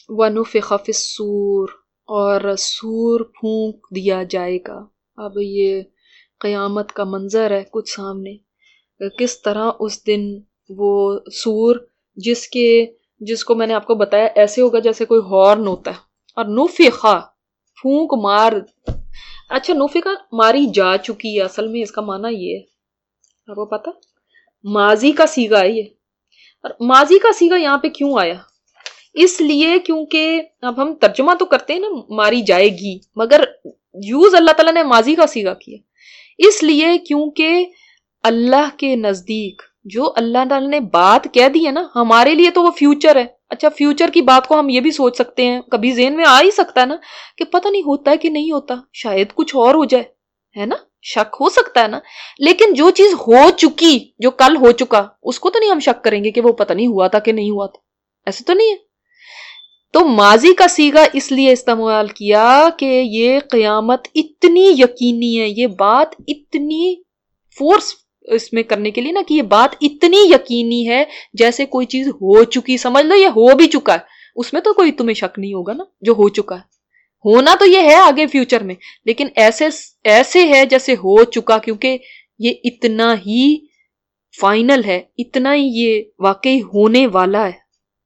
وَنُفِخَ فِي الصُّورِ، اور سور پھونک دیا جائے گا. اب یہ قیامت کا منظر ہے کچھ سامنے، کس طرح اس دن وہ سور جس کو میں نے آپ کو بتایا ایسے ہوگا جیسے کوئی ہارن ہوتا ہے، اور نفخا پھونک مار. اچھا نفخا ماری جا چکی ہے، اصل میں اس کا معنی یہ ہے، آپ کو پتا ماضی کا صیغہ ہے یہ. اور ماضی کا صیغہ یہاں پہ کیوں آیا؟ اس لیے کیونکہ اب ہم ترجمہ تو کرتے ہیں نا ماری جائے گی، مگر یوز اللہ تعالیٰ نے ماضی کا صیغہ کیا، اس لیے کیونکہ اللہ کے نزدیک جو اللہ تعالیٰ نے بات کہہ دی ہے نا، ہمارے لیے تو وہ فیوچر ہے. اچھا فیوچر کی بات کو ہم یہ بھی سوچ سکتے ہیں، کبھی ذہن میں آ ہی سکتا ہے نا کہ پتہ نہیں ہوتا ہے کہ نہیں ہوتا، شاید کچھ اور ہو جائے، ہے نا، شک ہو سکتا ہے نا. لیکن جو چیز ہو چکی، جو کل ہو چکا، اس کو تو نہیں ہم شک کریں گے کہ وہ پتہ نہیں ہوا تھا کہ نہیں ہوا تھا، ایسے تو نہیں ہے. تو ماضی کا صیغہ اس لیے استعمال کیا کہ یہ قیامت اتنی یقینی ہے، یہ بات اتنی فورس اس میں کرنے کے لیے نا کہ یہ بات اتنی یقینی ہے جیسے کوئی چیز ہو چکی، سمجھ لو یہ ہو بھی چکا ہے، اس میں تو کوئی تمہیں شک نہیں ہوگا نا، جو ہو چکا ہے. ہونا تو یہ ہے آگے فیوچر میں، لیکن ایسے ہے جیسے ہو چکا، کیونکہ یہ اتنا ہی فائنل ہے، اتنا ہی یہ واقعی ہونے والا ہے.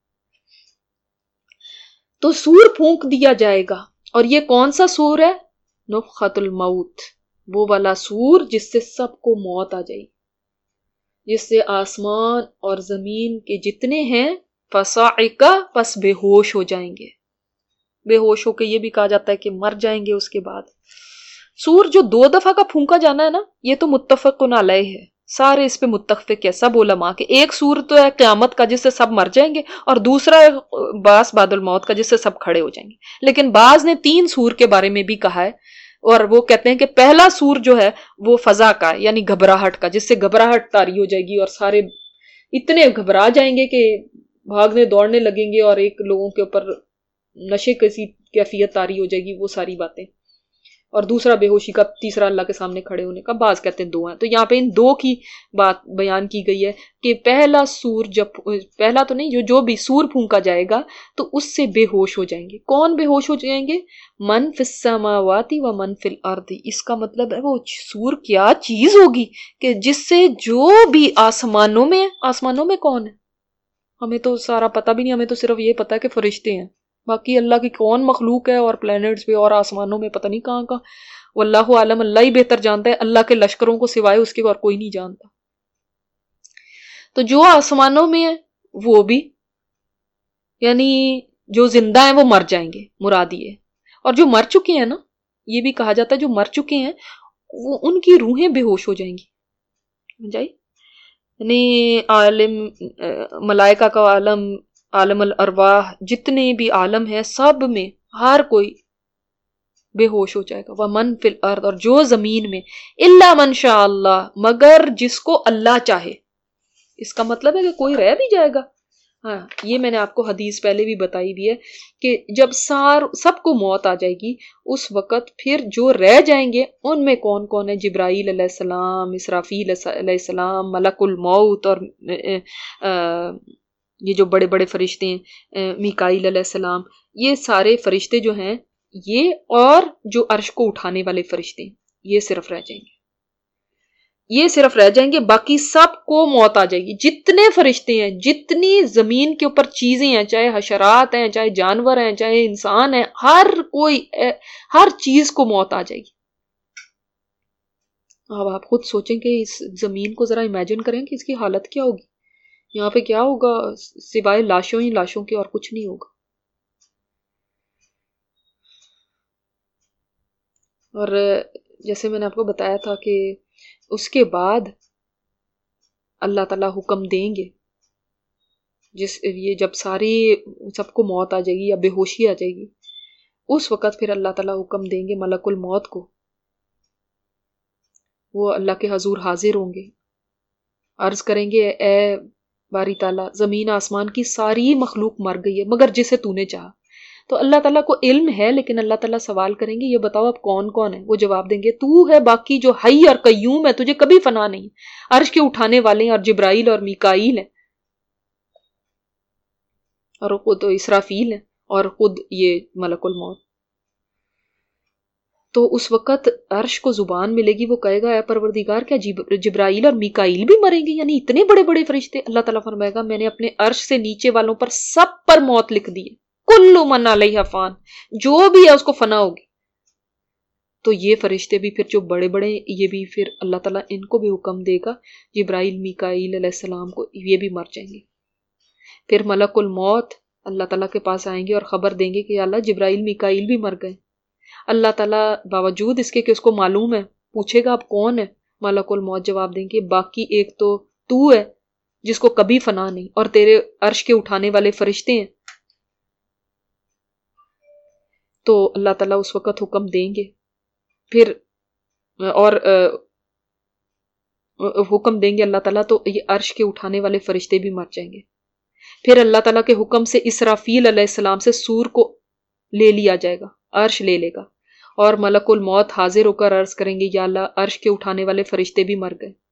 تو سور پھونک دیا جائے گا، اور یہ کون سا سور ہے؟ نفخۃ الموت، وہ والا سور جس سے سب کو موت آ جائے گی، جس سے آسمان اور زمین کے جتنے ہیں فصاعقہ، پس بے ہوش ہو جائیں گے. بے ہوش ہو کے یہ بھی کہا جاتا ہے کہ مر جائیں گے. اس کے بعد سور جو 2 دفعہ کا پھونکا جانا ہے نا، یہ تو متفق علیہ ہے، سارے اس پہ متفق ہے سب علماء کے. ایک سور تو ہے قیامت کا جس سے سب مر جائیں گے، اور دوسرا ہے باس بعد الموت کا جس سے سب کھڑے ہو جائیں گے. لیکن بعض نے 3 سور کے بارے میں بھی کہا ہے، اور وہ کہتے ہیں کہ پہلا سور جو ہے وہ فضا کا ہے، یعنی گھبراہٹ کا، جس سے گھبراہٹ طاری ہو جائے گی اور سارے اتنے گھبرا جائیں گے کہ بھاگنے دوڑنے لگیں گے، اور ایک لوگوں کے اوپر نشے کی کیفیت طاری ہو جائے گی، وہ ساری باتیں. اور دوسرا بے ہوشی کا، تیسرا اللہ کے سامنے کھڑے ہونے کا. بعض کہتے ہیں 2 ہیں. تو یہاں پہ ان 2 کی بات بیان کی گئی ہے کہ پہلا سور پہلا تو نہیں، جو بھی سور پھونکا جائے گا تو اس سے بے ہوش ہو جائیں گے. کون بے ہوش ہو جائیں گے؟ من فی السماوات و من فی الارض. اس کا مطلب ہے وہ سور کیا چیز ہوگی کہ جس سے جو بھی آسمانوں میں، آسمانوں میں کون ہے ہمیں تو سارا پتہ بھی نہیں، ہمیں تو صرف یہ پتہ ہے کہ فرشتے ہیں، باقی اللہ کی کون مخلوق ہے اور پلینٹس پہ اور آسمانوں میں پتہ نہیں کہاں کہاں. واللہ عالم، اللہ ہی بہتر جانتا ہے، اللہ کے لشکروں کو سوائے اس کے اور کوئی نہیں جانتا. تو جو آسمانوں میں ہے وہ بھی، یعنی جو زندہ ہیں وہ مر جائیں گے، مراد یہ. اور جو مر چکے ہیں نا، یہ بھی کہا جاتا ہے جو مر چکے ہیں وہ ان کی روحیں بے ہوش ہو جائیں گی. سمجھائی؟ یعنی عالم ملائکہ کا عالم، عالم الارواح، جتنے بھی عالم ہیں سب میں ہر کوئی بے ہوش ہو جائے گا. وَمَن فِي الْأَرْضِ، اور جو زمین میں، إِلَّا مَنْ شَاءَ اللَّهُ، مگر جس کو اللہ چاہے. اس کا مطلب ہے کہ کوئی رہ بھی جائے گا. ہاں یہ میں نے آپ کو حدیث پہلے بھی بتائی بھی ہے کہ جب سب کو موت آ جائے گی اس وقت پھر جو رہ جائیں گے ان میں کون کون ہے؟ جبرائیل علیہ السلام، اسرافیل علیہ السلام، ملک الموت، اور یہ جو بڑے بڑے فرشتے ہیں میکائیل علیہ السلام، یہ سارے فرشتے جو ہیں یہ، اور جو عرش کو اٹھانے والے فرشتے ہیں، یہ صرف رہ جائیں گے. یہ صرف رہ جائیں گے، باقی سب کو موت آ جائے گی. جتنے فرشتے ہیں، جتنی زمین کے اوپر چیزیں ہیں، چاہے حشرات ہیں، چاہے جانور ہیں، چاہے انسان ہیں، ہر چیز کو موت آ جائے گی. اب آپ خود سوچیں کہ اس زمین کو ذرا امیجن کریں کہ اس کی حالت کیا ہوگی. یہاں پہ کیا ہوگا سوائے لاشوں ہی لاشوں کے، اور کچھ نہیں ہوگا. اور جیسے میں نے آپ کو بتایا تھا کہ اس کے بعد اللہ تعالیٰ حکم دیں گے، یہ جب سب کو موت آ جائے گی یا بے ہوشی آ جائے گی، اس وقت پھر اللہ تعالیٰ حکم دیں گے ملک الموت کو. وہ اللہ کے حضور حاضر ہوں گے، عرض کریں گے اے باری تعالیٰ، زمین آسمان کی ساری مخلوق مر گئی ہے مگر جسے تو نے چاہا. تو اللہ تعالیٰ کو علم ہے، لیکن اللہ تعالیٰ سوال کریں گے یہ بتاؤ اب کون کون ہے؟ وہ جواب دیں گے تو ہے باقی جو حی اور قیوم ہے، تجھے کبھی فنا نہیں، عرش کے اٹھانے والے ہیں، اور جبرائیل اور میکائیل ہیں، اور وہ تو اسرافیل ہیں، اور خود یہ ملک الموت. تو اس وقت عرش کو زبان ملے گی، وہ کہے گا اے پروردگار کیا جبرائیل اور میکائیل بھی مریں گے؟ یعنی اتنے بڑے بڑے فرشتے. اللہ تعالیٰ فرمائے گا میں نے اپنے عرش سے نیچے والوں پر سب پر موت لکھ دی ہے، کل من علیہ فان، جو بھی ہے اس کو فنا ہوگی. تو یہ فرشتے بھی پھر جو بڑے بڑے، یہ بھی پھر اللہ تعالیٰ ان کو بھی حکم دے گا، جبرائیل میکائیل علیہ السلام کو، یہ بھی مر جائیں گے. پھر ملک الموت اللہ تعالیٰ کے پاس آئیں گے اور خبر دیں گے کہ یا اللہ جبرائیل میکائیل بھی مر گئے. اللہ تعالیٰ باوجود اس کے کہ اس کو معلوم ہے پوچھے گا اب کون ہے، ملک الموت جواب دیں گے باقی ایک تو ہے جس کو کبھی فنا نہیں، اور تیرے عرش کے اٹھانے والے فرشتے ہیں. تو اللہ تعالیٰ اس وقت حکم دیں گے پھر، اور حکم دیں گے اللہ تعالیٰ تو یہ عرش کے اٹھانے والے فرشتے بھی مر جائیں گے. پھر اللہ تعالیٰ کے حکم سے اسرافیل علیہ السلام سے سور کو لے لیا جائے گا، عرش لے لے گا، اور ملک الموت حاضر ہو کر عرض کریں گے یا اللہ عرش کے اٹھانے والے فرشتے بھی مر گئے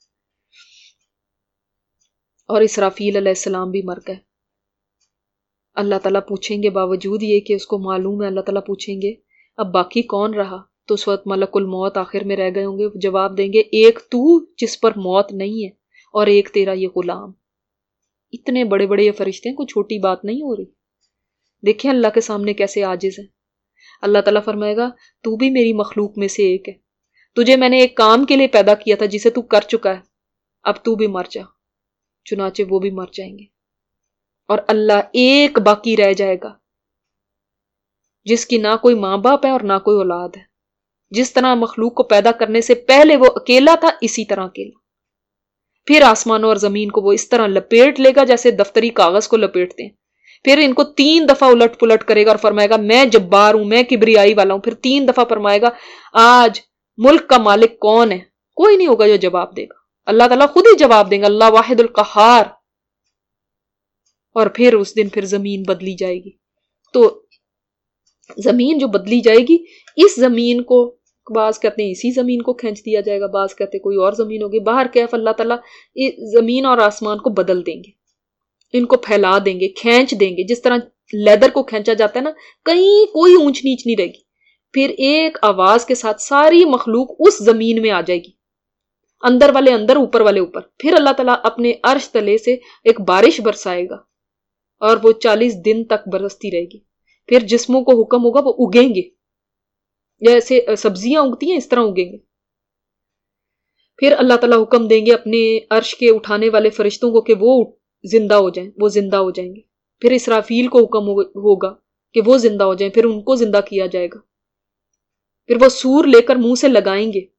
اور اسرافیل علیہ السلام بھی مر گئے. اللہ تعالیٰ پوچھیں گے باوجود یہ کہ اس کو معلوم ہے، اللہ تعالیٰ پوچھیں گے اب باقی کون رہا؟ تو اس وقت ملک الموت آخر میں رہ گئے ہوں گے، جواب دیں گے ایک تو جس پر موت نہیں ہے، اور ایک تیرا یہ غلام. اتنے بڑے بڑے یہ فرشتے ہیں، کوئی چھوٹی بات نہیں ہو رہی. دیکھیں اللہ کے سامنے کیسے عاجز ہیں. اللہ تعالیٰ فرمائے گا تو بھی میری مخلوق میں سے ایک ہے، تجھے میں نے ایک کام کے لیے پیدا کیا تھا جسے تو کر چکا ہے، اب تو بھی مر جا. چنانچہ وہ بھی مر جائیں گے، اور اللہ ایک باقی رہ جائے گا جس کی نہ کوئی ماں باپ ہے اور نہ کوئی اولاد ہے. جس طرح مخلوق کو پیدا کرنے سے پہلے وہ اکیلا تھا، اسی طرح اکیلا. پھر آسمانوں اور زمین کو وہ اس طرح لپیٹ لے گا جیسے دفتری کاغذ کو لپیٹتے ہیں. پھر ان کو 3 دفعہ الٹ پلٹ کرے گا اور فرمائے گا میں جبار ہوں، میں کبریائی والا ہوں. پھر 3 دفعہ فرمائے گا آج ملک کا مالک کون ہے؟ کوئی نہیں ہوگا جو جواب دے گا، اللہ تعالیٰ خود ہی جواب دیں گا، اللہ واحد القہار. اور پھر اس دن پھر زمین بدلی جائے گی. تو زمین جو بدلی جائے گی، اس زمین کو بعض کہتے ہیں اسی زمین کو کھینچ دیا جائے گا، بعض کہتے ہیں کوئی اور زمین ہوگی. باہر کیف اللہ تعالیٰ زمین اور آسمان کو بدل دیں گے، ان کو پھیلا دیں گے، کھینچ دیں گے، جس طرح لیدر کو کھینچا جاتا ہے نا، کہیں کوئی اونچ نیچ نہیں رہے گی. پھر ایک آواز کے ساتھ ساری مخلوق اس زمین میں آ جائے گی، اندر والے اندر، اوپر والے اوپر. پھر اللہ تعالیٰ اپنے عرش تلے سے ایک بارش برسائے گا اور وہ 40 دن تک برستی رہے گی. پھر جسموں کو حکم ہوگا وہ اگیں گے، جیسے سبزیاں اگتی ہیں اس طرح اگیں گے. پھر اللہ تعالیٰ حکم دیں گے اپنے عرش کے اٹھانے والے فرشتوں کو کہ وہ زندہ ہو جائیں، وہ زندہ ہو جائیں گے. پھر اسرافیل کو حکم ہوگا کہ وہ زندہ ہو جائیں، پھر ان کو زندہ کیا جائے گا. پھر وہ سور لے کر منہ سے لگائیں گے،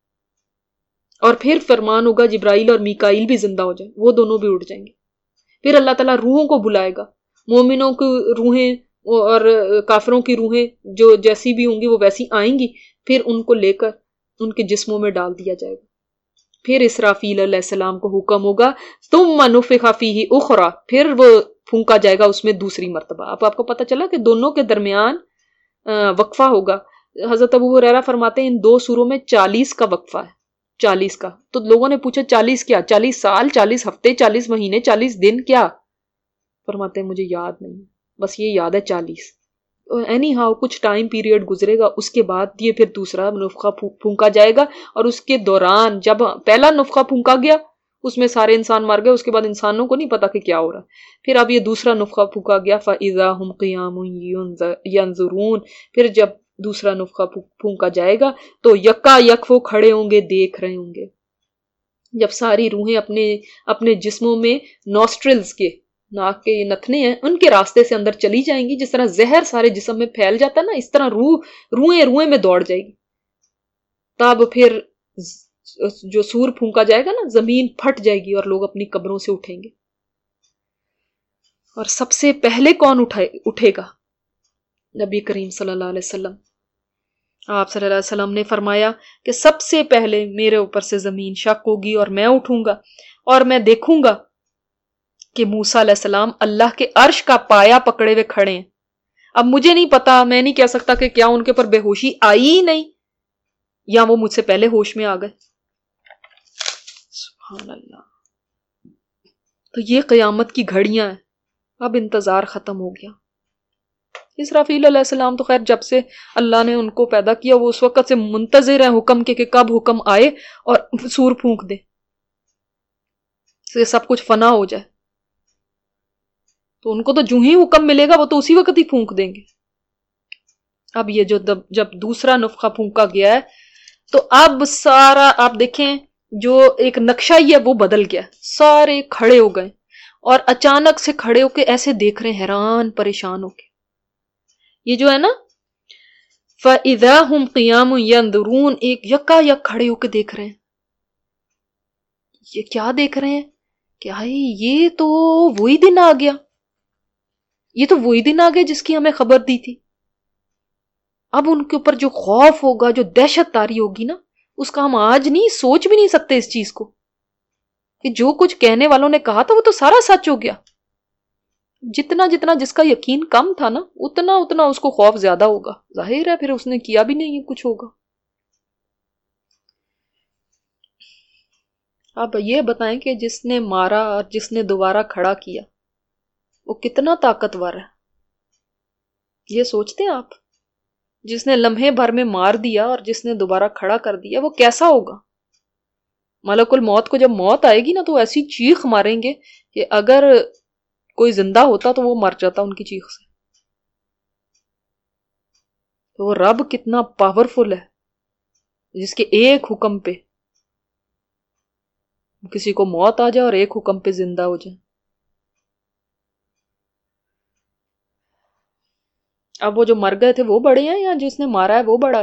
اور پھر فرمان ہوگا جبرائیل اور میکائیل بھی زندہ ہو جائیں، وہ دونوں بھی اٹھ جائیں گے. پھر اللہ تعالیٰ روحوں کو بلائے گا، مومنوں کی روحیں اور کافروں کی روحیں جو جیسی بھی ہوں گی وہ ویسی آئیں گی. پھر ان کو لے کر ان کے جسموں میں ڈال دیا جائے گا. پھر اسرافیل علیہ السلام کو حکم ہوگا ثم نفخ فیہ اخری، پھر وہ پھونکا جائے گا اس میں دوسری مرتبہ. اب آپ کو پتہ چلا کہ دونوں کے درمیان وقفہ ہوگا. حضرت ابو ہریرہ فرماتے ہیں ان 2 سوروں میں 40 کا وقفہ ہے، 40 کا. تو لوگوں نے پوچھا 40 کیا؟ 40 سال، 40 ہفتے، 40 مہینے، 40 دن کیا؟ فرماتے ہیں مجھے یاد نہیں، بس یہ یاد ہے 40. اینی ہاؤ کچھ ٹائم پیریڈ گزرے گا، اس کے بعد یہ پھر دوسرا نفخہ پھونکا جائے گا. اور اس کے دوران جب پہلا نفخہ پھونکا گیا اس میں سارے انسان مر گئے، اس کے بعد انسانوں کو نہیں پتا کہ کیا ہو رہا. پھر اب یہ دوسرا نفخہ پھونکا گیا فَإِذَا هُمْ قِيَامٌ يَنظُرُونَ، پھر جب دوسرا نفخہ پھونکا جائے گا تو یکا یک وہ کھڑے ہوں گے، دیکھ رہے ہوں گے. جب ساری روحیں اپنے جسموں میں نوسٹرلز کے، ناک کے یہ نتنے ہیں، ان کے راستے سے اندر چلی جائیں گی. جس طرح زہر سارے جسم میں پھیل جاتا ہے نا، اس طرح روئیں میں دوڑ جائے گی. تب پھر جو سور پھونکا جائے گا نا، زمین پھٹ جائے گی اور لوگ اپنی قبروں سے اٹھیں گے. اور سب سے پہلے کون اٹھے گا؟ نبی کریم صلی اللہ علیہ وسلم. آپ صلی اللہ علیہ وسلم نے فرمایا کہ سب سے پہلے میرے اوپر سے زمین شق ہوگی اور میں اٹھوں گا، اور میں دیکھوں گا کہ موسیٰ علیہ السلام اللہ کے عرش کا پایا پکڑے ہوئے کھڑے ہیں. اب مجھے نہیں پتا، میں نہیں کہہ سکتا کہ کیا ان کے پر بے ہوشی آئی ہی نہیں یا وہ مجھ سے پہلے ہوش میں آ گئے. سبحان اللہ. تو یہ قیامت کی گھڑیاں ہیں. اب انتظار ختم ہو گیا. اسرافیل علیہ السلام تو خیر جب سے اللہ نے ان کو پیدا کیا وہ اس وقت سے منتظر ہیں حکم کے کہ کب حکم آئے اور سور پھونک دے سب کچھ فنا ہو جائے. تو ان کو تو جو ہی حکم ملے گا وہ تو اسی وقت ہی پھونک دیں گے. اب یہ جو جب دوسرا نفخہ پھونکا گیا ہے تو اب سارا آپ دیکھیں جو ایک نقشہ ہی ہے وہ بدل گیا. سارے کھڑے ہو گئے اور اچانک سے کھڑے ہو کے ایسے دیکھ رہے ہیں حیران پریشان ہو کے. یہ جو ہے نا فَإِذَا هُمْ قِيَامٌ يَنْظُرُونَ ایک یکا یک کھڑے ہو کے دیکھ رہے ہیں. یہ کیا دیکھ رہے ہیں کہ یہ تو وہی دن آ گیا, یہ تو وہی دن آ گیا جس کی ہمیں خبر دی تھی. اب ان کے اوپر جو خوف ہوگا, جو دہشت تاری ہوگی نا, اس کا ہم آج نہیں سوچ بھی نہیں سکتے اس چیز کو کہ جو کچھ کہنے والوں نے کہا تھا وہ تو سارا سچ ہو گیا. جتنا جتنا جس کا یقین کم تھا نا اتنا اتنا اس کو خوف زیادہ ہوگا. ظاہر ہے پھر اس نے کیا بھی نہیں کچھ ہوگا. آپ یہ بتائیں کہ جس نے مارا اور جس نے دوبارہ کھڑا کیا وہ کتنا طاقتور ہے, یہ سوچتے ہیں آپ؟ جس نے لمحے بھر میں مار دیا اور جس نے دوبارہ کھڑا کر دیا وہ کیسا ہوگا؟ ملک الموت کو جب موت آئے گی نا تو ایسی چیخ ماریں گے کہ اگر کوئی زندہ ہوتا تو وہ مر جاتا ان کی چیخ سے. تو وہ رب کتنا پاورفل ہے جس کے ایک حکم پہ کسی کو موت آ جائے اور ایک حکم پہ زندہ ہو جائے. اب وہ جو مر گئے تھے وہ بڑے ہیں یا جس نے مارا ہے وہ بڑا ہے؟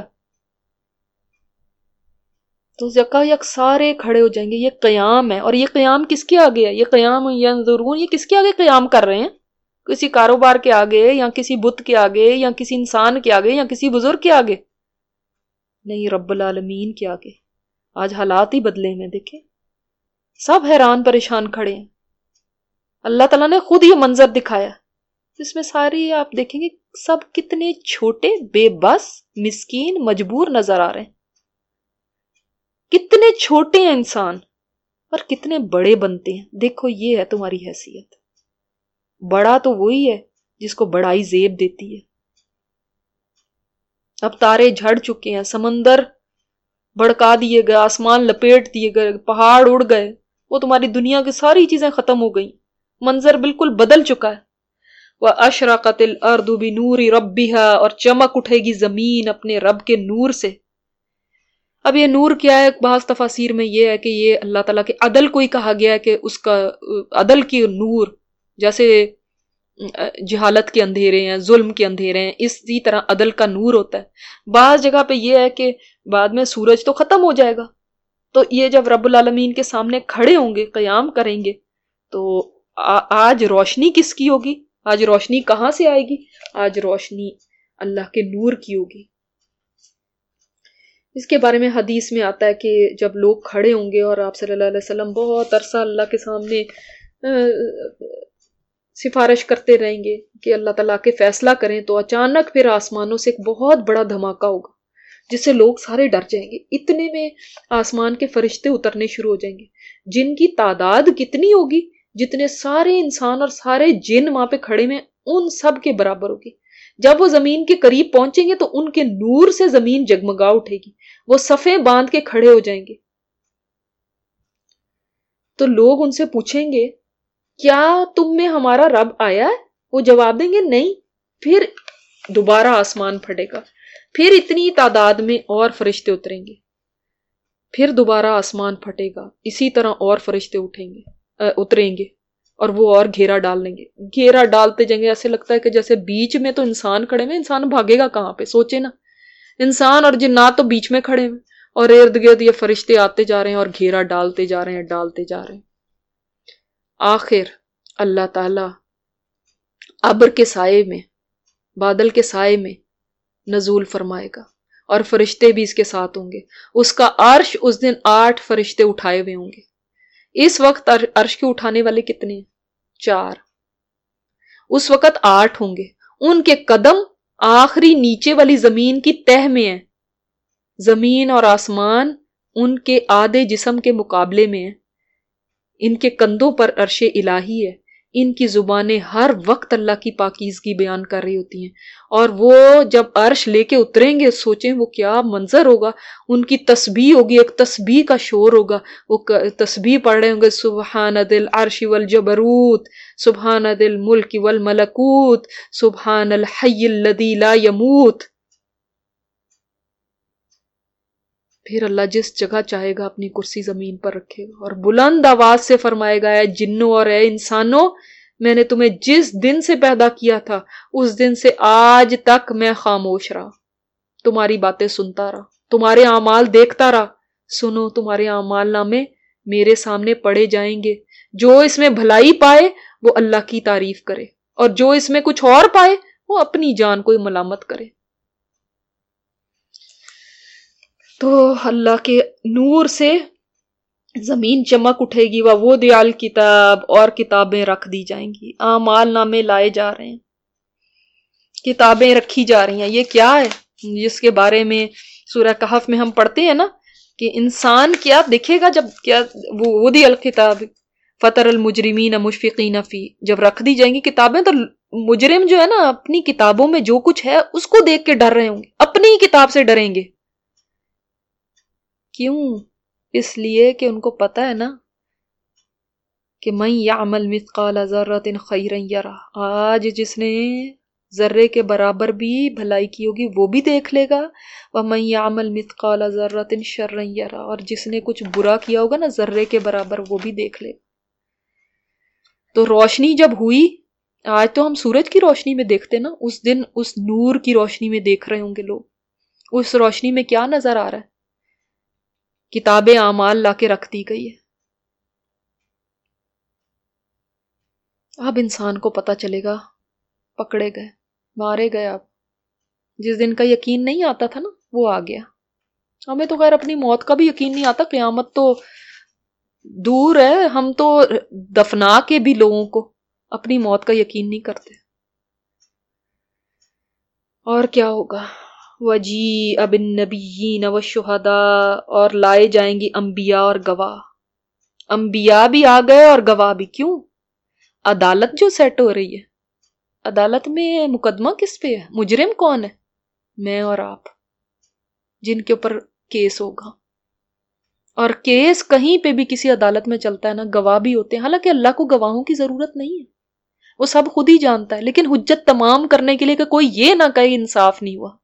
تو یکا یک سارے کھڑے ہو جائیں گے. یہ قیام ہے, اور یہ قیام کس کے آگے ہے؟ یہ قیام ینظرون, یہ کس کے آگے قیام کر رہے ہیں؟ کسی کاروبار کے آگے یا کسی بت کے آگے یا کسی انسان کے آگے یا کسی بزرگ کے آگے نہیں, رب العالمین کے آگے. آج حالات ہی بدلے میں دیکھیں, سب حیران پریشان کھڑے ہیں. اللہ تعالیٰ نے خود یہ منظر دکھایا جس میں ساری آپ دیکھیں گے سب کتنے چھوٹے, بے بس, مسکین, مجبور نظر آ رہے ہیں. کتنے چھوٹے ہیں انسان اور کتنے بڑے بنتے ہیں. دیکھو یہ ہے تمہاری حیثیت. بڑا تو وہی ہے جس کو بڑائی زیب دیتی ہے. اب تارے جھڑ چکے ہیں, سمندر بھڑکا دیے گئے, آسمان لپیٹ دیے گئے, پہاڑ اڑ گئے, وہ تمہاری دنیا کی ساری چیزیں ختم ہو گئی. منظر بالکل بدل چکا ہے. وَأَشْرَقَتِ الْأَرْضُ بِنُورِ رَبِّهَا اور چمک اٹھے گی زمین اپنے رب کے نور سے. اب یہ نور کیا ہے؟ بعض تفاسیر میں یہ ہے کہ یہ اللہ تعالیٰ کے عدل کو ہی کہا گیا ہے کہ اس کا عدل کی نور, جیسے جہالت کے اندھیرے ہیں, ظلم کے اندھیرے ہیں, اسی طرح عدل کا نور ہوتا ہے. بعض جگہ پہ یہ ہے کہ بعد میں سورج تو ختم ہو جائے گا, تو یہ جب رب العالمین کے سامنے کھڑے ہوں گے, قیام کریں گے, تو آج روشنی کس کی ہوگی؟ آج روشنی کہاں سے آئے گی؟ آج روشنی اللہ کے نور کی ہوگی. اس کے بارے میں حدیث میں آتا ہے کہ جب لوگ کھڑے ہوں گے اور آپ صلی اللہ علیہ وسلم بہت عرصہ اللہ کے سامنے سفارش کرتے رہیں گے کہ اللہ تعالیٰ کے فیصلہ کریں, تو اچانک پھر آسمانوں سے ایک بہت بڑا دھماکہ ہوگا جس سے لوگ سارے ڈر جائیں گے. اتنے میں آسمان کے فرشتے اترنے شروع ہو جائیں گے جن کی تعداد کتنی ہوگی, جتنے سارے انسان اور سارے جن وہاں پہ کھڑے میں ان سب کے برابر ہوگی. جب وہ زمین کے قریب پہنچیں گے تو ان کے نور سے زمین جگمگا اٹھے گی, وہ صفیں باندھ کے کھڑے ہو جائیں گے. تو لوگ ان سے پوچھیں گے کیا تم میں ہمارا رب آیا ہے؟ وہ جواب دیں گے نہیں. پھر دوبارہ آسمان پھٹے گا, پھر اتنی تعداد میں اور فرشتے اتریں گے, پھر دوبارہ آسمان پھٹے گا, اسی طرح اور فرشتے اتریں گے اور وہ اور گھیرا ڈال لیں گے. گھیرا ڈالتے جائیں گے, ایسے لگتا ہے کہ جیسے بیچ میں تو انسان کھڑے ہوئے, انسان بھاگے گا کہاں پہ؟ سوچے نا, انسان اور جنات تو بیچ میں کھڑے ہوئے اور ارد گرد یہ فرشتے آتے جا رہے ہیں اور گھیرا ڈالتے جا رہے ہیں. آخر اللہ تعالی ابر کے سائے میں, بادل کے سائے میں نزول فرمائے گا اور فرشتے بھی اس کے ساتھ ہوں گے. اس کا عرش اس دن 8 فرشتے اٹھائے ہوئے ہوں گے. اس وقت عرش کے اٹھانے والے کتنے ہیں؟ 4. اس وقت 8 ہوں گے. ان کے قدم آخری نیچے والی زمین کی تہ میں ہیں. زمین اور آسمان ان کے آدھے جسم کے مقابلے میں ہیں. ان کے کندھوں پر عرش الہی ہے. ان کی زبانیں ہر وقت اللہ کی پاکیزگی بیان کر رہی ہوتی ہیں، اور وہ جب عرش لے کے اتریں گے سوچیں وہ کیا منظر ہوگا. ان کی تسبیح ہوگی، ایک تسبیح کا شور ہوگا، وہ تسبیح پڑھ رہے ہوں گے، سبحان ذی العرش والجبروت، سبحان ذی الملک والملکوت، سبحان الحی الذی لا یموت. پھر اللہ جس جگہ چاہے گا اپنی کرسی زمین پر رکھے گا اور بلند آواز سے فرمائے گا، اے جنوں اور اے انسانوں، میں نے تمہیں جس دن سے پیدا کیا تھا اس دن سے آج تک میں خاموش رہا، تمہاری باتیں سنتا رہا، تمہارے اعمال دیکھتا رہا. سنو، تمہارے اعمال نامے میرے سامنے پڑے جائیں گے. جو اس میں بھلائی پائے وہ اللہ کی تعریف کرے، اور جو اس میں کچھ اور پائے وہ اپنی جان کو ملامت کرے. تو اللہ کے نور سے زمین چمک اٹھے گی، وَوُضِعَ الْكِتَابُ، اور کتابیں رکھ دی جائیں گی. اعمال نامے لائے جا رہے ہیں، کتابیں رکھی جا رہی ہیں. یہ کیا ہے جس کے بارے میں سورہ کہف میں ہم پڑھتے ہیں نا کہ انسان کیا دیکھے گا جب کیا وُضِعَ الْكِتَابُ فَتَرَى الْمُجْرِمِينَ مُشْفِقِينَ فِيهِ، جب رکھ دی جائیں گی کتابیں تو مجرم جو ہے نا اپنی کتابوں میں جو کچھ ہے اس کو دیکھ کے ڈر رہے ہوں گے، اپنی ہی کتاب سے ڈریں گے. کیوں؟ اس لیے کہ ان کو پتہ ہے نا کہ مَن يَعْمَلْ مِثْقَالَ ذَرَّةٍ خَيْرًا يَرَهُ، آج جس نے ذرے کے برابر بھی بھلائی کی ہوگی وہ بھی دیکھ لے گا. وَمَن يَعْمَلْ مِثْقَالَ ذَرَّةٍ شَرًّا يَرَهُ، اور جس نے کچھ برا کیا ہوگا نا ذرے کے برابر وہ بھی دیکھ لے گا. تو روشنی جب ہوئی، آج تو ہم سورج کی روشنی میں دیکھتے نا، اس دن اس نور کی روشنی میں دیکھ رہے ہوں گے لوگ. اس روشنی میں کیا نظر آ رہا ہے؟ کتابیں اعمال لا کے رکھ دی گئی ہے. اب انسان کو پتہ چلے گا پکڑے گئے، مارے گئے. اب جس دن کا یقین نہیں آتا تھا نا وہ آ گیا. ہمیں تو خیر اپنی موت کا بھی یقین نہیں آتا، قیامت تو دور ہے، ہم تو دفنا کے بھی لوگوں کو اپنی موت کا یقین نہیں کرتے. اور کیا ہوگا؟ وَجِیءَ بِالنَّبِیِّینَ وَالشُّہَدَاءِ، اور لائے جائیں گی انبیاء اور گواہ. انبیاء بھی آ گئے اور گواہ بھی. کیوں؟ عدالت جو سیٹ ہو رہی ہے، عدالت میں مقدمہ کس پہ ہے؟ مجرم کون ہے؟ میں اور آپ، جن کے اوپر کیس ہوگا. اور کیس کہیں پہ بھی کسی عدالت میں چلتا ہے نا گواہ بھی ہوتے ہیں، حالانکہ اللہ کو گواہوں کی ضرورت نہیں ہے، وہ سب خود ہی جانتا ہے. لیکن حجت تمام کرنے کے لیے کہ کوئی یہ نہ کہے انصاف نہیں ہوا،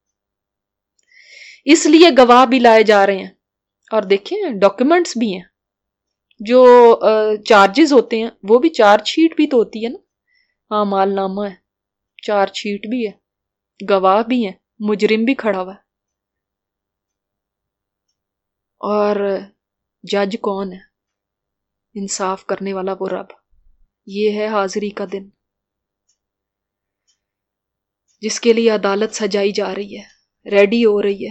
اس لیے گواہ بھی لائے جا رہے ہیں. اور دیکھیں ڈاکیومنٹس بھی ہیں، جو چارجز ہوتے ہیں وہ بھی، چارج شیٹ بھی تو ہوتی ہے نا. ہاں، مال نامہ ہے، چارج شیٹ بھی ہے، گواہ بھی ہیں، مجرم بھی کھڑا ہوا ہے. اور جج کون ہے؟ انصاف کرنے والا وہ رب. یہ ہے حاضری کا دن جس کے لیے عدالت سجائی جا رہی ہے، ریڈی ہو رہی ہے.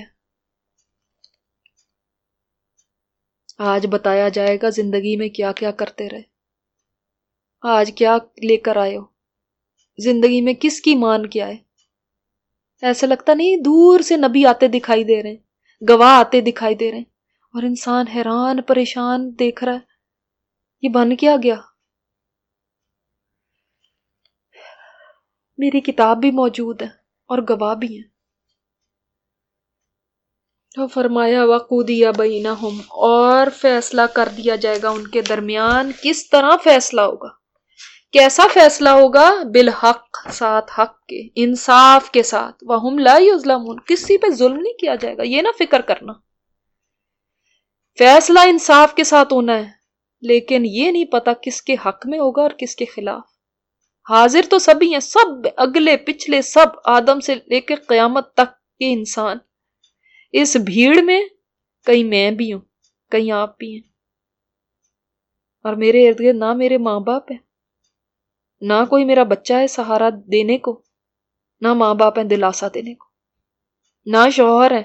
آج بتایا جائے گا زندگی میں کیا کیا کرتے رہے، آج کیا لے کر آئے ہو، زندگی میں کس کی مان کے آئے. ایسا لگتا نہیں دور سے نبی آتے دکھائی دے رہے ہیں، گواہ آتے دکھائی دے رہے ہیں، اور انسان حیران پریشان دیکھ رہا ہے یہ بن کیا گیا. میری کتاب بھی موجود ہے اور گواہ بھی ہیں. تو فرمایا وَقُضِیَ بَیْنَہُمْ، اور فیصلہ کر دیا جائے گا ان کے درمیان. کس طرح فیصلہ ہوگا؟ کیسا فیصلہ ہوگا؟ بالحق، ساتھ حق کے، انصاف کے ساتھ. وَهُمْ لَا يُظْلَمُونَ، کسی پہ ظلم نہیں کیا جائے گا. یہ نہ فکر کرنا فیصلہ انصاف کے ساتھ ہونا ہے، لیکن یہ نہیں پتا کس کے حق میں ہوگا اور کس کے خلاف. حاضر تو سبھی ہیں، سب اگلے پچھلے، سب آدم سے لے کے قیامت تک کے انسان. اس بھیڑ میں کہیں میں بھی ہوں، کہیں آپ بھی ہیں. اور میرے ارد گرد نہ میرے ماں باپ ہیں، نہ کوئی میرا بچہ ہے سہارا دینے کو، نہ ماں باپ ہیں دلاسا دینے کو، نہ شوہر ہے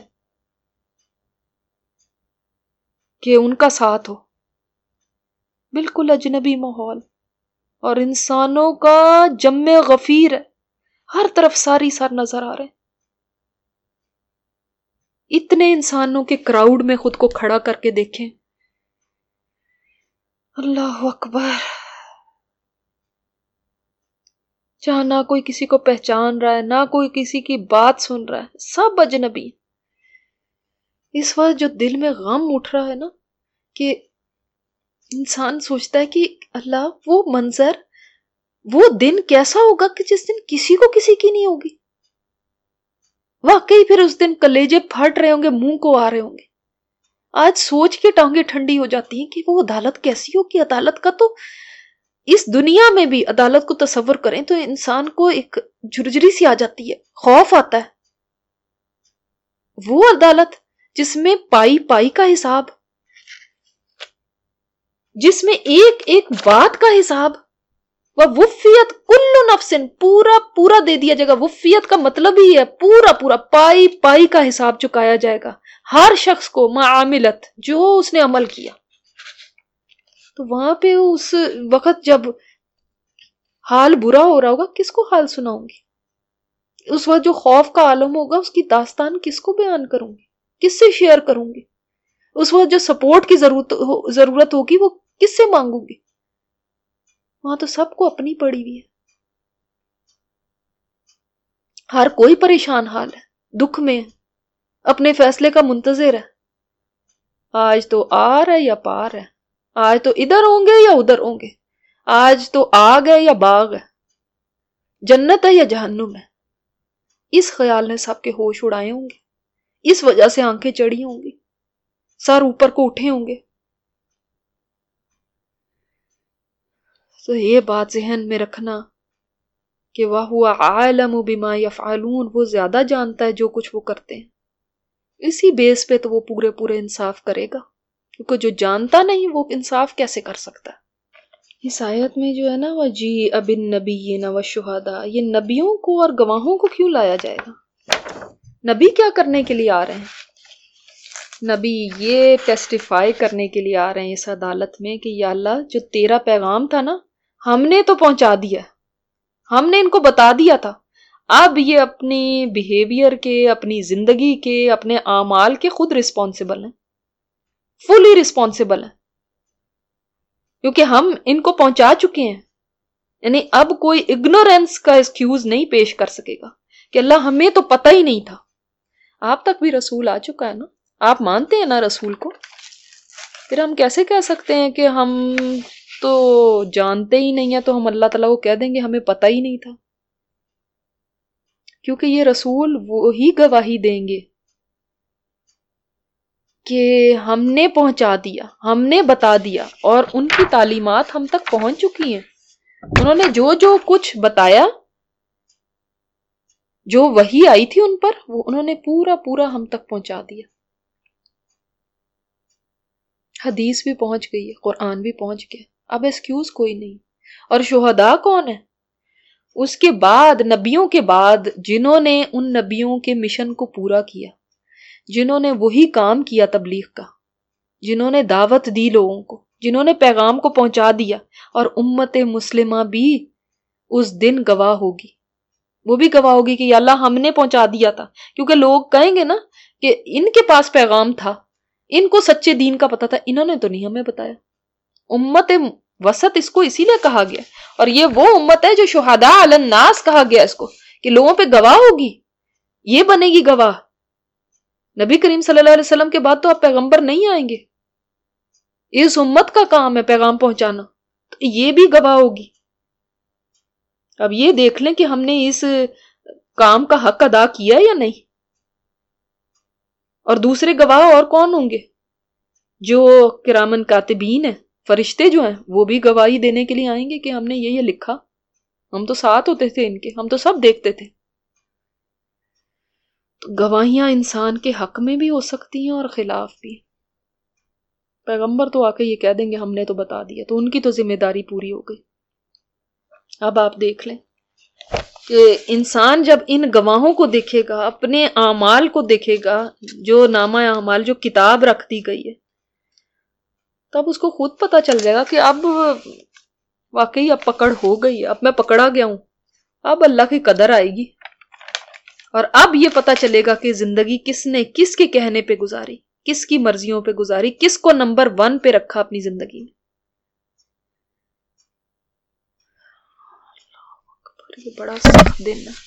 کہ ان کا ساتھ ہو. بالکل اجنبی ماحول، اور انسانوں کا جم غفیر ہے، ہر طرف ساری سار نظر آ رہے ہیں. اتنے انسانوں کے کراؤڈ میں خود کو کھڑا کر کے دیکھیں. اللہ اکبر. جہاں نہ کوئی کسی کو پہچان رہا ہے، نہ کوئی کسی کی بات سن رہا ہے، سب اجنبی۔ اس وقت جو دل میں غم اٹھ رہا ہے نا، کہ انسان سوچتا ہے کہ اللہ، وہ منظر، وہ دن کیسا ہوگا کہ جس دن کسی کو کسی کی نہیں ہوگی۔ واقعی پھر اس دن کلیجے پھٹ رہے ہوں گے، منہ کو آ رہے ہوں گے۔ آج سوچ کے ٹانگیں ٹھنڈی ہو جاتی ہیں کہ وہ عدالت کیسی ہوگی۔ عدالت کا تو اس دنیا میں بھی عدالت کو تصور کریں تو انسان کو ایک جھرجھری سی آ جاتی ہے، خوف آتا ہے۔ وہ عدالت جس میں پائی پائی کا حساب، جس میں ایک ایک بات کا حساب، وفیت کل نفس، پورا پورا دے دیا جائے گا۔ وفیت کا مطلب ہی ہے پورا پورا، پائی پائی کا حساب چکایا جائے گا ہر شخص کو، معاملت جو اس نے عمل کیا۔ تو وہاں پہ اس وقت جب حال برا ہو رہا ہوگا، کس کو حال سناؤں گی؟ اس وقت جو خوف کا عالم ہوگا، اس کی داستان کس کو بیان کروں گی؟ کس سے شیئر کروں گی؟ اس وقت جو سپورٹ کی ضرورت ہوگی، وہ کس سے مانگوں گی؟ وہاں تو سب کو اپنی پڑی ہوئی ہے، ہر کوئی پریشان حال ہے، دکھ میں ہے، اپنے فیصلے کا منتظر ہے۔ آج تو آر ہے یا پار ہے، آج تو ادھر ہوں گے یا ادھر ہوں گے، آج تو آگ ہے یا باغ ہے، جنت ہے یا جہنم ہے۔ اس خیال نے سب کے ہوش اڑائے ہوں گے، اس وجہ سے آنکھیں چڑھی ہوں گی، سر اوپر کو اٹھے ہوں گے۔ تو یہ بات ذہن میں رکھنا کہ وَهُوَ عَالَمُ بِمَا يَفْعَلُونَ، وہ زیادہ جانتا ہے جو کچھ وہ کرتے ہیں۔ اسی بیس پہ تو وہ پورے پورے انصاف کرے گا، کیونکہ جو جانتا نہیں وہ انصاف کیسے کر سکتا ہے؟ اس آیت میں جو ہے نا، وَجِیءَ بِالنَّبِیِّینَ وَالشُّہَدَاء، یہ نبیوں کو اور گواہوں کو کیوں لایا جائے گا؟ نبی کیا کرنے کے لیے آ رہے ہیں؟ نبی یہ ٹیسٹیفائی کرنے کے لیے آ رہے ہیں اس عدالت میں کہ یا اللہ، جو تیرا پیغام تھا نا، ہم نے تو پہنچا دیا، ہم نے ان کو بتا دیا تھا، اب یہ اپنی بیہیویئر کے، اپنی زندگی کے، اپنے اعمال کے خود رسپانسیبل ہیں، فلی رسپانسیبل ہیں، کیونکہ ہم ان کو پہنچا چکے ہیں۔ یعنی اب کوئی اگنورینس کا ایکسکیوز نہیں پیش کر سکے گا کہ اللہ ہمیں تو پتہ ہی نہیں تھا۔ آپ تک بھی رسول آ چکا ہے نا، آپ مانتے ہیں نا رسول کو، پھر ہم کیسے کہہ سکتے ہیں کہ ہم تو جانتے ہی نہیں ہیں، تو ہم اللہ تعالیٰ کو کہہ دیں گے ہمیں پتہ ہی نہیں تھا؟ کیونکہ یہ رسول وہی گواہی دیں گے کہ ہم نے پہنچا دیا، ہم نے بتا دیا، اور ان کی تعلیمات ہم تک پہنچ چکی ہیں۔ انہوں نے جو جو کچھ بتایا، جو وحی آئی تھی ان پر، وہ انہوں نے پورا پورا ہم تک پہنچا دیا۔ حدیث بھی پہنچ گئی ہے، قرآن بھی پہنچ گیا، اب ایکسکیوز کوئی نہیں۔ اور شہداء کون ہے؟ اس کے بعد، نبیوں کے بعد، جنہوں نے ان نبیوں کے مشن کو پورا کیا، جنہوں نے وہی کام کیا تبلیغ کا، جنہوں نے دعوت دی لوگوں کو، جنہوں نے پیغام کو پہنچا دیا، اور امت مسلمہ بھی اس دن گواہ ہوگی، وہ بھی گواہ ہوگی کہ یا اللہ ہم نے پہنچا دیا تھا۔ کیونکہ لوگ کہیں گے نا کہ ان کے پاس پیغام تھا، ان کو سچے دین کا پتہ تھا، انہوں نے تو نہیں ہمیں بتایا۔ امت وسط اس کو اسی لیے کہا گیا، اور یہ وہ امت ہے جو شہداء علی الناس کہا گیا اس کو، کہ لوگوں پہ گواہ ہوگی، یہ بنے گی گواہ۔ نبی کریم صلی اللہ علیہ وسلم کے بعد تو آپ پیغمبر نہیں آئیں گے، اس امت کا کام ہے پیغام پہنچانا، تو یہ بھی گواہ ہوگی۔ اب یہ دیکھ لیں کہ ہم نے اس کام کا حق ادا کیا یا نہیں۔ اور دوسرے گواہ اور کون ہوں گے؟ جو کرامن کاتبین ہیں، فرشتے جو ہیں، وہ بھی گواہی دینے کے لیے آئیں گے کہ ہم نے یہ لکھا، ہم تو ساتھ ہوتے تھے ان کے، ہم تو سب دیکھتے تھے۔ تو گواہیاں انسان کے حق میں بھی ہو سکتی ہیں اور خلاف بھی۔ پیغمبر تو آ کے یہ کہہ دیں گے ہم نے تو بتا دیا، تو ان کی تو ذمہ داری پوری ہو گئی۔ اب آپ دیکھ لیں کہ انسان جب ان گواہوں کو دیکھے گا، اپنے اعمال کو دیکھے گا، جو نامہ اعمال، جو کتاب رکھ دی گئی ہے، تب اس کو خود پتا چل جائے گا کہ اب واقعی اب پکڑ ہو گئی، اب میں پکڑا گیا ہوں، اب اللہ کی قدر آئے گی، اور اب یہ پتا چلے گا کہ زندگی کس نے کس کے کہنے پہ گزاری، کس کی مرضیوں پہ گزاری، کس کو نمبر 1 پہ رکھا اپنی زندگی میں۔ یہ بڑا سخت دن ہے.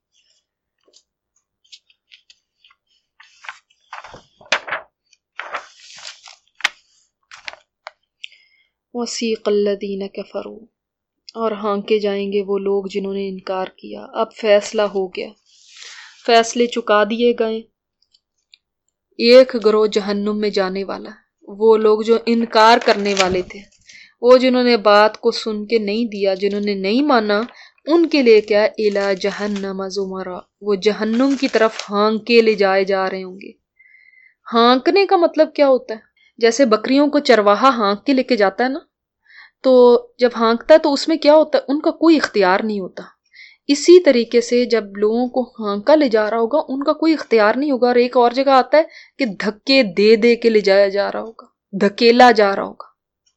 وَسِيقَ الَّذِينَ كَفَرُوا، اور ہانکے جائیں گے وہ لوگ جنہوں نے انکار کیا. اب فیصلہ ہو گیا، فیصلے چکا دیے گئے. ایک گروہ جہنم میں جانے والا ہے، وہ لوگ جو انکار کرنے والے تھے، وہ جنہوں نے بات کو سن کے نہیں دیا، جنہوں نے نہیں مانا، ان کے لیے کیا اِلَى جہنم زمرا، وہ جہنم کی طرف ہانکے لے جائے جا رہے ہوں گے. ہانکنے کا مطلب کیا ہوتا ہے؟ جیسے بکریوں کو چرواہا ہانک کے لے کے جاتا ہے نا، تو جب ہانکتا ہے تو اس میں کیا ہوتا ہے؟ ان کا کوئی اختیار نہیں ہوتا. اسی طریقے سے جب لوگوں کو ہانکا لے جا رہا ہوگا ان کا کوئی اختیار نہیں ہوگا. اور ایک اور جگہ آتا ہے کہ دھکے دے دے کے لے جایا جا رہا ہوگا، دھکیلا جا رہا ہوگا.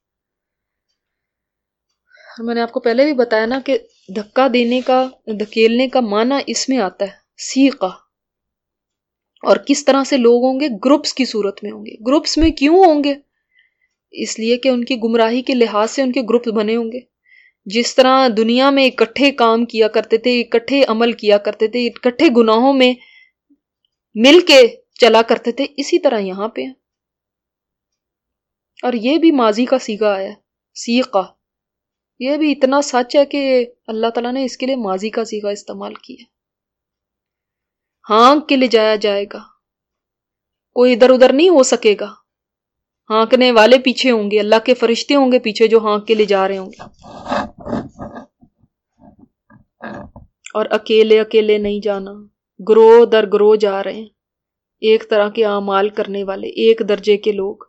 میں نے آپ کو پہلے بھی بتایا نا کہ دھکا دینے کا، دھکیلنے کا معنی اس میں آتا ہے سیقہ. اور کس طرح سے لوگ ہوں گے؟ گروپس کی صورت میں ہوں گے. گروپس میں کیوں ہوں گے؟ اس لیے کہ ان کی گمراہی کے لحاظ سے ان کے گروپ بنے ہوں گے. جس طرح دنیا میں اکٹھے کام کیا کرتے تھے، اکٹھے عمل کیا کرتے تھے، اکٹھے گناہوں میں مل کے چلا کرتے تھے، اسی طرح یہاں پہ. اور یہ بھی ماضی کا صیغہ آیا سیقہ. یہ بھی اتنا سچ ہے کہ اللہ تعالیٰ نے اس کے لیے ماضی کا صیغہ استعمال کیا. ہانک کے لے جایا جائے گا، کوئی ادھر ادھر نہیں ہو سکے گا. ہانکنے والے پیچھے ہوں گے، اللہ کے فرشتے ہوں گے پیچھے جو ہانک کے لے جا رہے ہوں گے. اور اکیلے اکیلے نہیں جانا، گروہ در گروہ جا رہے ہیں، ایک طرح کے اعمال کرنے والے، ایک درجے کے لوگ.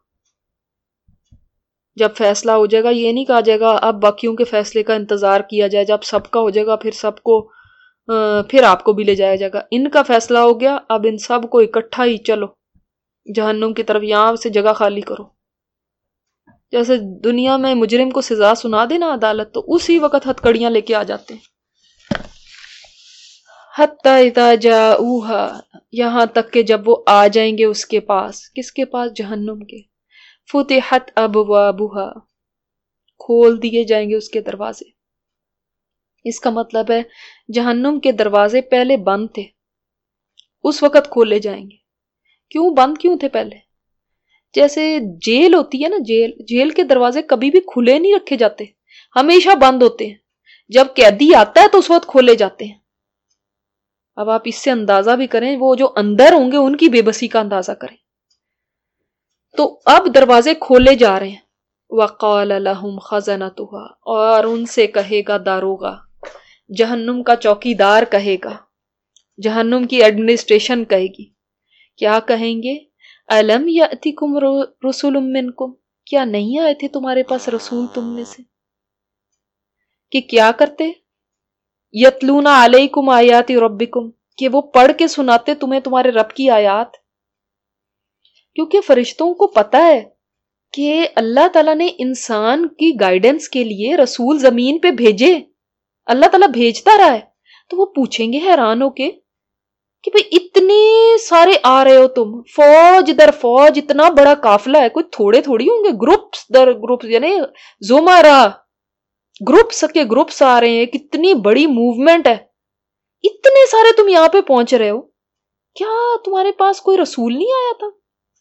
جب فیصلہ ہو جائے گا یہ نہیں کہا جائے گا اب باقیوں کے فیصلے کا انتظار کیا جائے. جب سب کا ہو جائے گا پھر سب کو پھر آپ کو بھی لے جایا جائے گا. ان کا فیصلہ ہو گیا، اب ان سب کو اکٹھا ہی چلو جہنم کی طرف، یہاں سے جگہ خالی کرو. جیسے دنیا میں مجرم کو سزا سنا دینا عدالت، تو اسی وقت ہتھکڑیاں لے کے آ جاتے ہیں. حتی اذا جاؤہا، یہاں تک کہ جب وہ آ جائیں گے اس کے پاس. کس کے پاس؟ جہنم کے. فتحت ابوابہا، کھول دیے جائیں گے اس کے دروازے. اس کا مطلب ہے جہنم کے دروازے پہلے بند تھے، اس وقت کھولے جائیں گے. کیوں بند کیوں تھے پہلے؟ جیسے جیل ہوتی ہے نا، جیل کے دروازے کبھی بھی کھلے نہیں رکھے جاتے، ہمیشہ بند ہوتے ہیں. جب قیدی آتا ہے تو اس وقت کھولے جاتے ہیں. اب آپ اس سے اندازہ بھی کریں، وہ جو اندر ہوں گے ان کی بے بسی کا اندازہ کریں. تو اب دروازے کھولے جا رہے ہیں. وَقَالَ لَهُمْ خَزَنَتُهَا، اور ان سے کہے گا داروغہ، جہنم کا چوکیدار کہے گا، جہنم کی ایڈمنسٹریشن کہے گی. کیا کہیں گے؟ أَلَمْ يَأْتِكُمْ رُسُلٌ مِّنْكُمْ، کیا نہیں آئے تھے تمہارے پاس رسول تم میں سے؟ کہ کیا کرتے؟ یتلون علیکم آیات ربکم، کہ وہ پڑھ کے سناتے تمہیں تمہارے رب کی آیات. کیونکہ فرشتوں کو پتہ ہے کہ اللہ تعالیٰ نے انسان کی گائیڈنس کے لیے رسول زمین پہ بھیجے، اللہ تعالیٰ بھیجتا رہا ہے. تو وہ پوچھیں گے حیران ہو کے کہ بھئی اتنے سارے آ رہے ہو تم، فوج در فوج، اتنا بڑا قافلہ ہے، کوئی تھوڑے تھوڑی ہوں گے، گروپس در گروپس، یعنی زمرہ، گروپس کے گروپس آ رہے ہیں، کتنی بڑی موومنٹ ہے، اتنے سارے تم یہاں پہ پہنچ رہے ہو. کیا تمہارے پاس کوئی رسول نہیں آیا تھا؟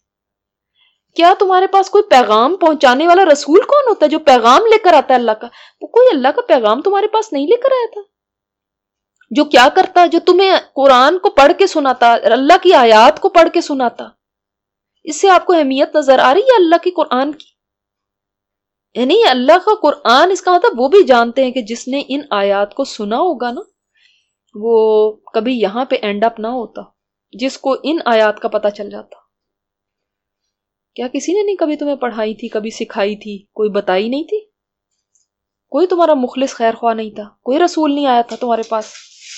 کیا تمہارے پاس کوئی پیغام پہنچانے والا رسول کون ہوتا ہے جو پیغام لے کر آتا ہے اللہ کا؟ وہ کوئی اللہ کا پیغام تمہارے پاس نہیں لے کر آیا تھا. جو کیا کرتا، جو تمہیں قرآن کو پڑھ کے سناتا، اللہ کی آیات کو پڑھ کے سناتا. اس سے آپ کو اہمیت نظر آ رہی ہے اللہ کی قرآن کی؟ یعنی اللہ کا قرآن، اس کا مطلب وہ بھی جانتے ہیں کہ جس نے ان آیات کو سنا ہوگا نا، وہ کبھی یہاں پہ اینڈ اپ نہ ہوتا، جس کو ان آیات کا پتہ چل جاتا. کیا کسی نے نہیں کبھی تمہیں پڑھائی تھی، کبھی سکھائی تھی، کوئی بتائی نہیں تھی؟ کوئی تمہارا مخلص خیر خواہ نہیں تھا؟ کوئی رسول نہیں آیا تھا تمہارے پاس؟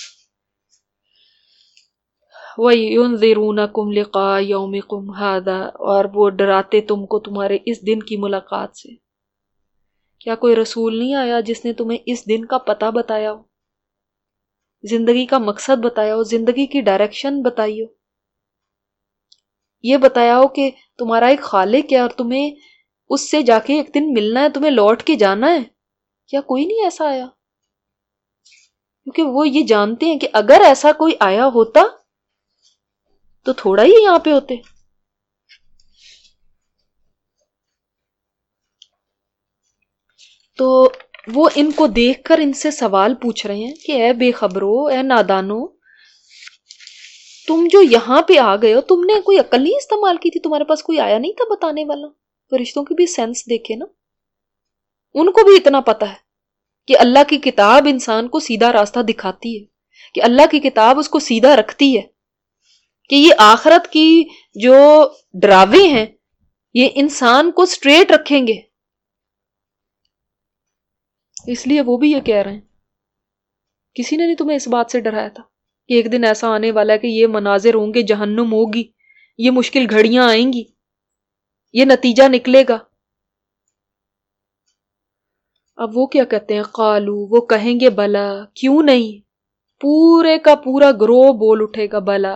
وَيُنذِرُونَكُمْ لِقَاءَ يَوْمِكُمْ هَذَا، اور وہ ڈراتے تم کو تمہارے اس دن کی ملاقات سے. کیا کوئی رسول نہیں آیا جس نے تمہیں اس دن کا پتہ بتایا ہو، زندگی کا مقصد بتایا ہو، زندگی کی ڈائریکشن بتائی ہو، یہ بتایا ہو کہ تمہارا ایک خالق ہے اور تمہیں اس سے جا کے ایک دن ملنا ہے، تمہیں لوٹ کے جانا ہے؟ کیا کوئی نہیں ایسا آیا؟ کیونکہ وہ یہ جانتے ہیں کہ اگر ایسا کوئی آیا ہوتا تو تھوڑا ہی یہاں پہ ہوتے. تو وہ ان کو دیکھ کر ان سے سوال پوچھ رہے ہیں کہ اے بے خبرو، اے نادانو، تم جو یہاں پہ آ گئے ہو، تم نے کوئی عقل نہیں استعمال کی تھی؟ تمہارے پاس کوئی آیا نہیں تھا بتانے والا؟ فرشتوں کی بھی سینس دیکھے نا، ان کو بھی اتنا پتا ہے کہ اللہ کی کتاب انسان کو سیدھا راستہ دکھاتی ہے، کہ اللہ کی کتاب اس کو سیدھا رکھتی ہے، کہ یہ آخرت کی جو ڈراوے ہیں یہ انسان کو سٹریٹ رکھیں گے. اس لیے وہ بھی یہ کہہ رہے ہیں، کسی نے نہیں تمہیں اس بات سے ڈرایا تھا کہ ایک دن ایسا آنے والا ہے کہ یہ مناظر ہوں گے، جہنم ہوگی، یہ مشکل گھڑیاں آئیں گی، یہ نتیجہ نکلے گا. اب وہ کیا کہتے ہیں؟ قالو، وہ کہیں گے بلا، کیوں نہیں، پورے کا پورا گروہ بول اٹھے گا بلا،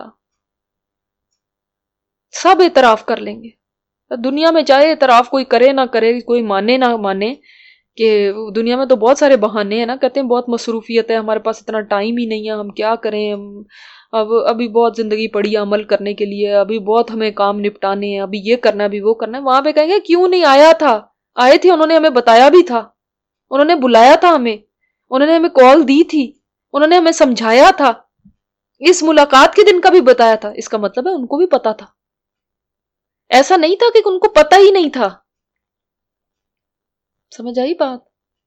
سب اعتراف کر لیں گے. دنیا میں چاہے اعتراف کوئی کرے نہ کرے، کوئی مانے نہ مانے، کہ دنیا میں تو بہت سارے بہانے ہیں نا، کہتے ہیں بہت مصروفیت ہے، ہمارے پاس اتنا ٹائم ہی نہیں ہے، ہم کیا کریں، ابھی بہت زندگی پڑی ہے عمل کرنے کے لیے، ابھی بہت ہمیں کام نپٹانے ہیں، ابھی یہ کرنا ہے، ابھی وہ کرنا ہے. وہاں پہ کہیں گے کیوں نہیں آیا تھا؟ آئے تھے، انہوں نے ہمیں بتایا بھی تھا، انہوں نے بلایا تھا ہمیں، انہوں نے ہمیں کال دی تھی، انہوں نے ہمیں سمجھایا تھا، اس ملاقات کے دن کا بھی بتایا تھا. اس کا مطلب ہے ان کو بھی پتا تھا، ایسا نہیں تھا کہ ان کو پتا ہی نہیں تھا. سمجھ آئی بات؟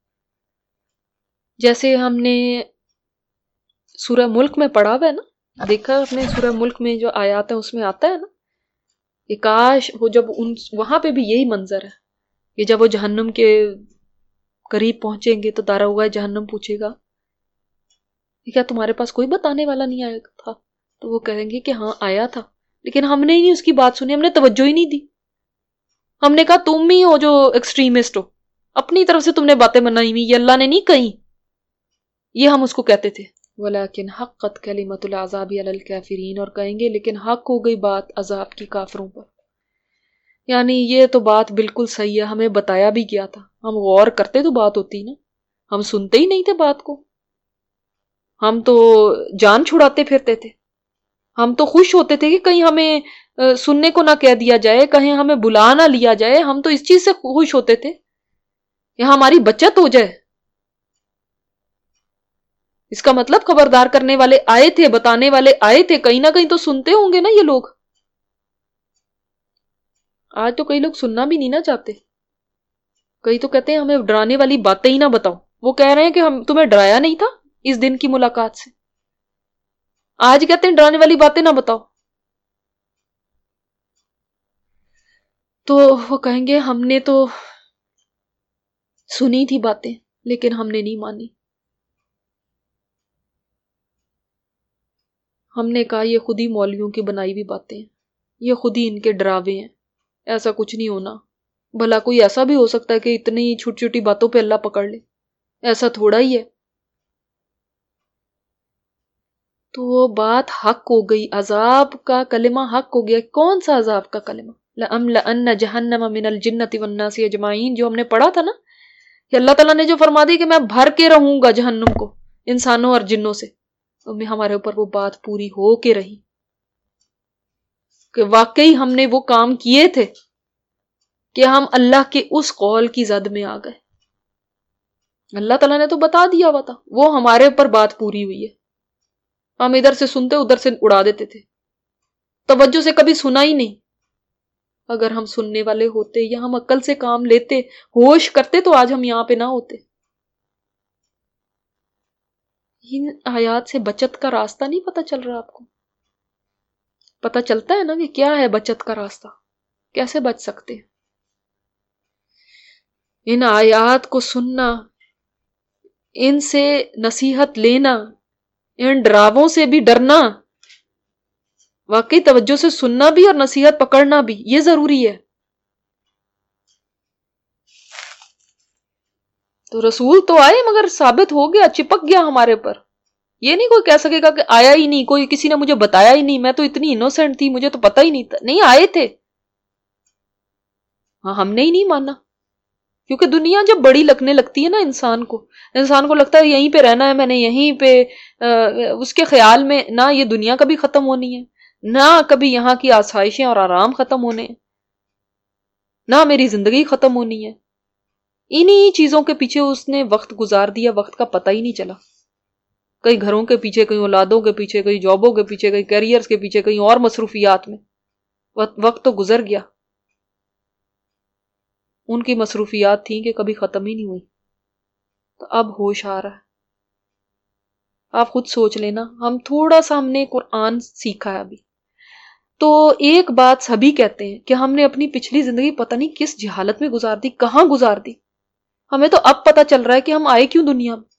جیسے ہم نے سورہ ملک میں پڑھا ہوا ہے نا، دیکھا اپنے سورہ ملک میں جو آیات ہیں اس میں آتا ہے نا کہ کاش وہ جب وہاں پہ بھی یہی منظر ہے کہ جب وہ جہنم کے قریب پہنچیں گے تو داروغہ جہنم پوچھے گا کیا تمہارے پاس کوئی بتانے والا نہیں آیا تھا؟ تو وہ کہیں گے کہ ہاں آیا تھا، لیکن ہم نے ہی نہیں اس کی بات سنی، ہم نے توجہ ہی نہیں دی. ہم نے کہا تم ہی ہو جو ایکسٹریمسٹ ہو، اپنی طرف سے تم نے باتیں بنائی ہوئی، یہ اللہ نے نہیں کہی، یہ ہم اس کو کہتے تھے. ولیکن حقت کلمۃ العذاب علی الکافرین، اور کہیں گے لیکن حق ہو گئی بات عذاب کی کافروں پر. یعنی یہ تو بات بالکل صحیح ہے، ہمیں بتایا بھی گیا تھا، ہم غور کرتے تو بات ہوتی نا، ہم سنتے ہی نہیں تھے بات کو، ہم تو جان چھڑاتے پھرتے تھے، ہم تو خوش ہوتے تھے کہ کہیں ہمیں سننے کو نہ کہہ دیا جائے، کہیں ہمیں بلا نہ لیا جائے، ہم تو اس چیز سے خوش ہوتے تھے کہ ہماری بچت ہو جائے. اس کا مطلب خبردار کرنے والے آئے تھے، بتانے والے آئے تھے، کہیں نہ کہیں تو سنتے ہوں گے نا یہ لوگ. آج تو کئی لوگ سننا بھی نہیں نہ چاہتے، کئی تو کہتے ہیں ہمیں ڈرانے والی باتیں ہی نہ بتاؤ. وہ کہہ رہے ہیں کہ ہم تمہیں ڈرایا نہیں تھا اس دن کی ملاقات سے، آج کہتے ہیں ڈرانے والی باتیں نہ بتاؤ. تو وہ کہیں گے ہم نے تو سنی تھی باتیں لیکن ہم نے نہیں مانی، ہم نے کہا یہ خود ہی مولویوں کی بنائی ہوئی باتیں ہیں، یہ خود ہی ان کے ڈراوے ہیں، ایسا کچھ نہیں ہونا. بھلا کوئی ایسا بھی ہو سکتا ہے کہ اتنی چھوٹی چھوٹی باتوں پہ اللہ پکڑ لے؟ ایسا تھوڑا ہی ہے. تو وہ بات حق ہو گئی، عذاب کا کلمہ حق ہو گیا. کون سا عذاب کا کلمہ؟ لَأَمْلَأَنَّ جَهَنَّمَ مِنَ الْجِنَّةِ وَالنَّاسِ أَجْمَعِينَ، جو ہم نے پڑھا تھا نا کہ اللہ تعالیٰ نے جو فرما دی کہ میں بھر کے رہوں گا جہنم کو انسانوں اور جنوں سے، ہمارے اوپر وہ بات پوری ہو کے رہی کہ واقعی ہم نے وہ کام کیے تھے کہ ہم اللہ کے اس قول کی زد میں آ گئے. اللہ تعالیٰ نے تو بتا دیا ہوا تھا، وہ ہمارے اوپر بات پوری ہوئی ہے. ہم ادھر سے سنتے ادھر سے اڑا دیتے تھے، توجہ سے کبھی سنا ہی نہیں. اگر ہم سننے والے ہوتے یا ہم عقل سے کام لیتے، ہوش کرتے، تو آج ہم یہاں پہ نہ ہوتے. ان آیات سے بچت کا راستہ نہیں پتہ چل رہا آپ کو؟ پتہ چلتا ہے نا کہ کیا ہے بچت کا راستہ، کیسے بچ سکتے ہیں. ان آیات کو سننا، ان سے نصیحت لینا، ان ڈراووں سے بھی ڈرنا، واقعی توجہ سے سننا بھی اور نصیحت پکڑنا بھی، یہ ضروری ہے. تو رسول تو آئے مگر ثابت ہو گیا، چپک گیا ہمارے پر. یہ نہیں کوئی کہہ سکے گا کہ آیا ہی نہیں، کوئی کسی نے مجھے بتایا ہی نہیں، میں تو اتنی انوسینٹ تھی، مجھے تو پتہ ہی نہیں تھا. نہیں، آئے تھے، ہاں ہم نے ہی نہیں مانا. کیونکہ دنیا جب بڑی لگنے لگتی ہے نا انسان کو لگتا ہے یہیں پہ رہنا ہے، میں نے یہیں پہ، اس کے خیال میں نہ یہ دنیا کبھی ختم ہونی ہے، نہ کبھی یہاں کی آسائشیں اور آرام ختم ہونے ہیں، نہ میری زندگی ختم ہونی ہے. انہی چیزوں کے پیچھے اس نے وقت گزار دیا، وقت کا پتہ ہی نہیں چلا. کئی گھروں کے پیچھے، کئی اولادوں کے پیچھے، کئی جابوں کے پیچھے، کئی کیریئرز کے پیچھے، کئی اور مصروفیات میں وقت تو گزر گیا. ان کی مصروفیات تھیں کہ کبھی ختم ہی نہیں ہوئی. تو اب ہوش آ رہا ہے. آپ خود سوچ لینا، ہم تھوڑا سا ہم نے قرآن سیکھا ہے ابھی، تو ایک بات سبھی کہتے ہیں کہ ہم نے اپنی پچھلی زندگی پتہ نہیں کس جہالت میں گزار دی، کہاں گزار دی. ہمیں تو اب پتہ چل رہا ہے کہ ہم آئے کیوں دنیا میں.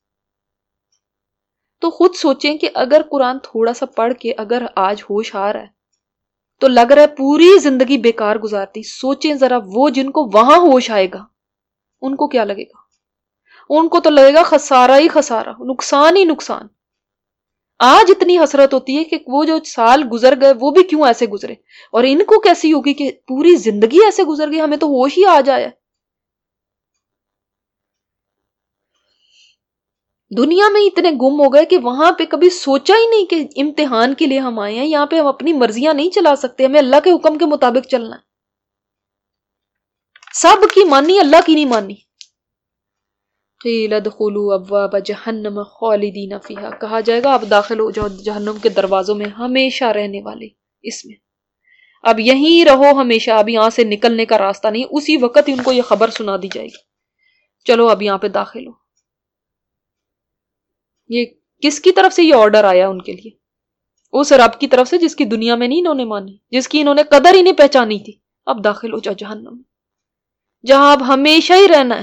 تو خود سوچیں کہ اگر قرآن تھوڑا سا پڑھ کے اگر آج ہوش آ رہا ہے تو لگ رہا ہے پوری زندگی بیکار گزارتی. سوچیں ذرا وہ جن کو وہاں ہوش آئے گا ان کو کیا لگے گا. ان کو تو لگے گا خسارہ ہی خسارہ، نقصان ہی نقصان. آج اتنی حسرت ہوتی ہے کہ وہ جو سال گزر گئے وہ بھی کیوں ایسے گزرے، اور ان کو کیسی ہوگی کہ پوری زندگی ایسے گزر گئی، ہمیں تو ہوش ہی آ جایا. دنیا میں اتنے گم ہو گئے کہ وہاں پہ کبھی سوچا ہی نہیں کہ امتحان کے لیے ہم آئے ہیں. یہاں پہ ہم اپنی مرضیاں نہیں چلا سکتے، ہمیں اللہ کے حکم کے مطابق چلنا ہے. سب کی مانی، اللہ کی نہیں مانی. قیل ادخلوا ابواب جہنم خالدین فیہا، کہا جائے گا اب داخل ہو جاؤ جہنم کے دروازوں میں، ہمیشہ رہنے والے اس میں، اب یہیں رہو ہمیشہ، اب یہاں سے نکلنے کا راستہ نہیں. اسی وقت ان کو یہ خبر سنا دی جائے گی، چلو اب یہاں پہ داخل ہو. یہ کس کی طرف سے یہ آرڈر آیا ان کے لیے؟ اس رب کی طرف سے جس کی دنیا میں نہیں انہوں نے مانی، جس کی انہوں نے قدر ہی نہیں پہچانی تھی. اب داخل ہو جاؤ جہنم میں، جہاں اب ہمیشہ ہی رہنا ہے،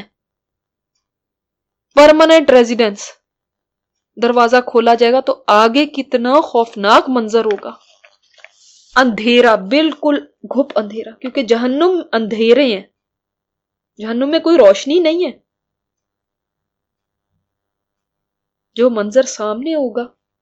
پرماننٹ ریزیڈنس. دروازہ کھولا جائے گا تو آگے کتنا خوفناک منظر ہوگا. اندھیرا، بالکل گھپ اندھیرا، کیونکہ جہنم اندھیرے ہیں، جہنم میں کوئی روشنی نہیں ہے. جو منظر سامنے ہوگا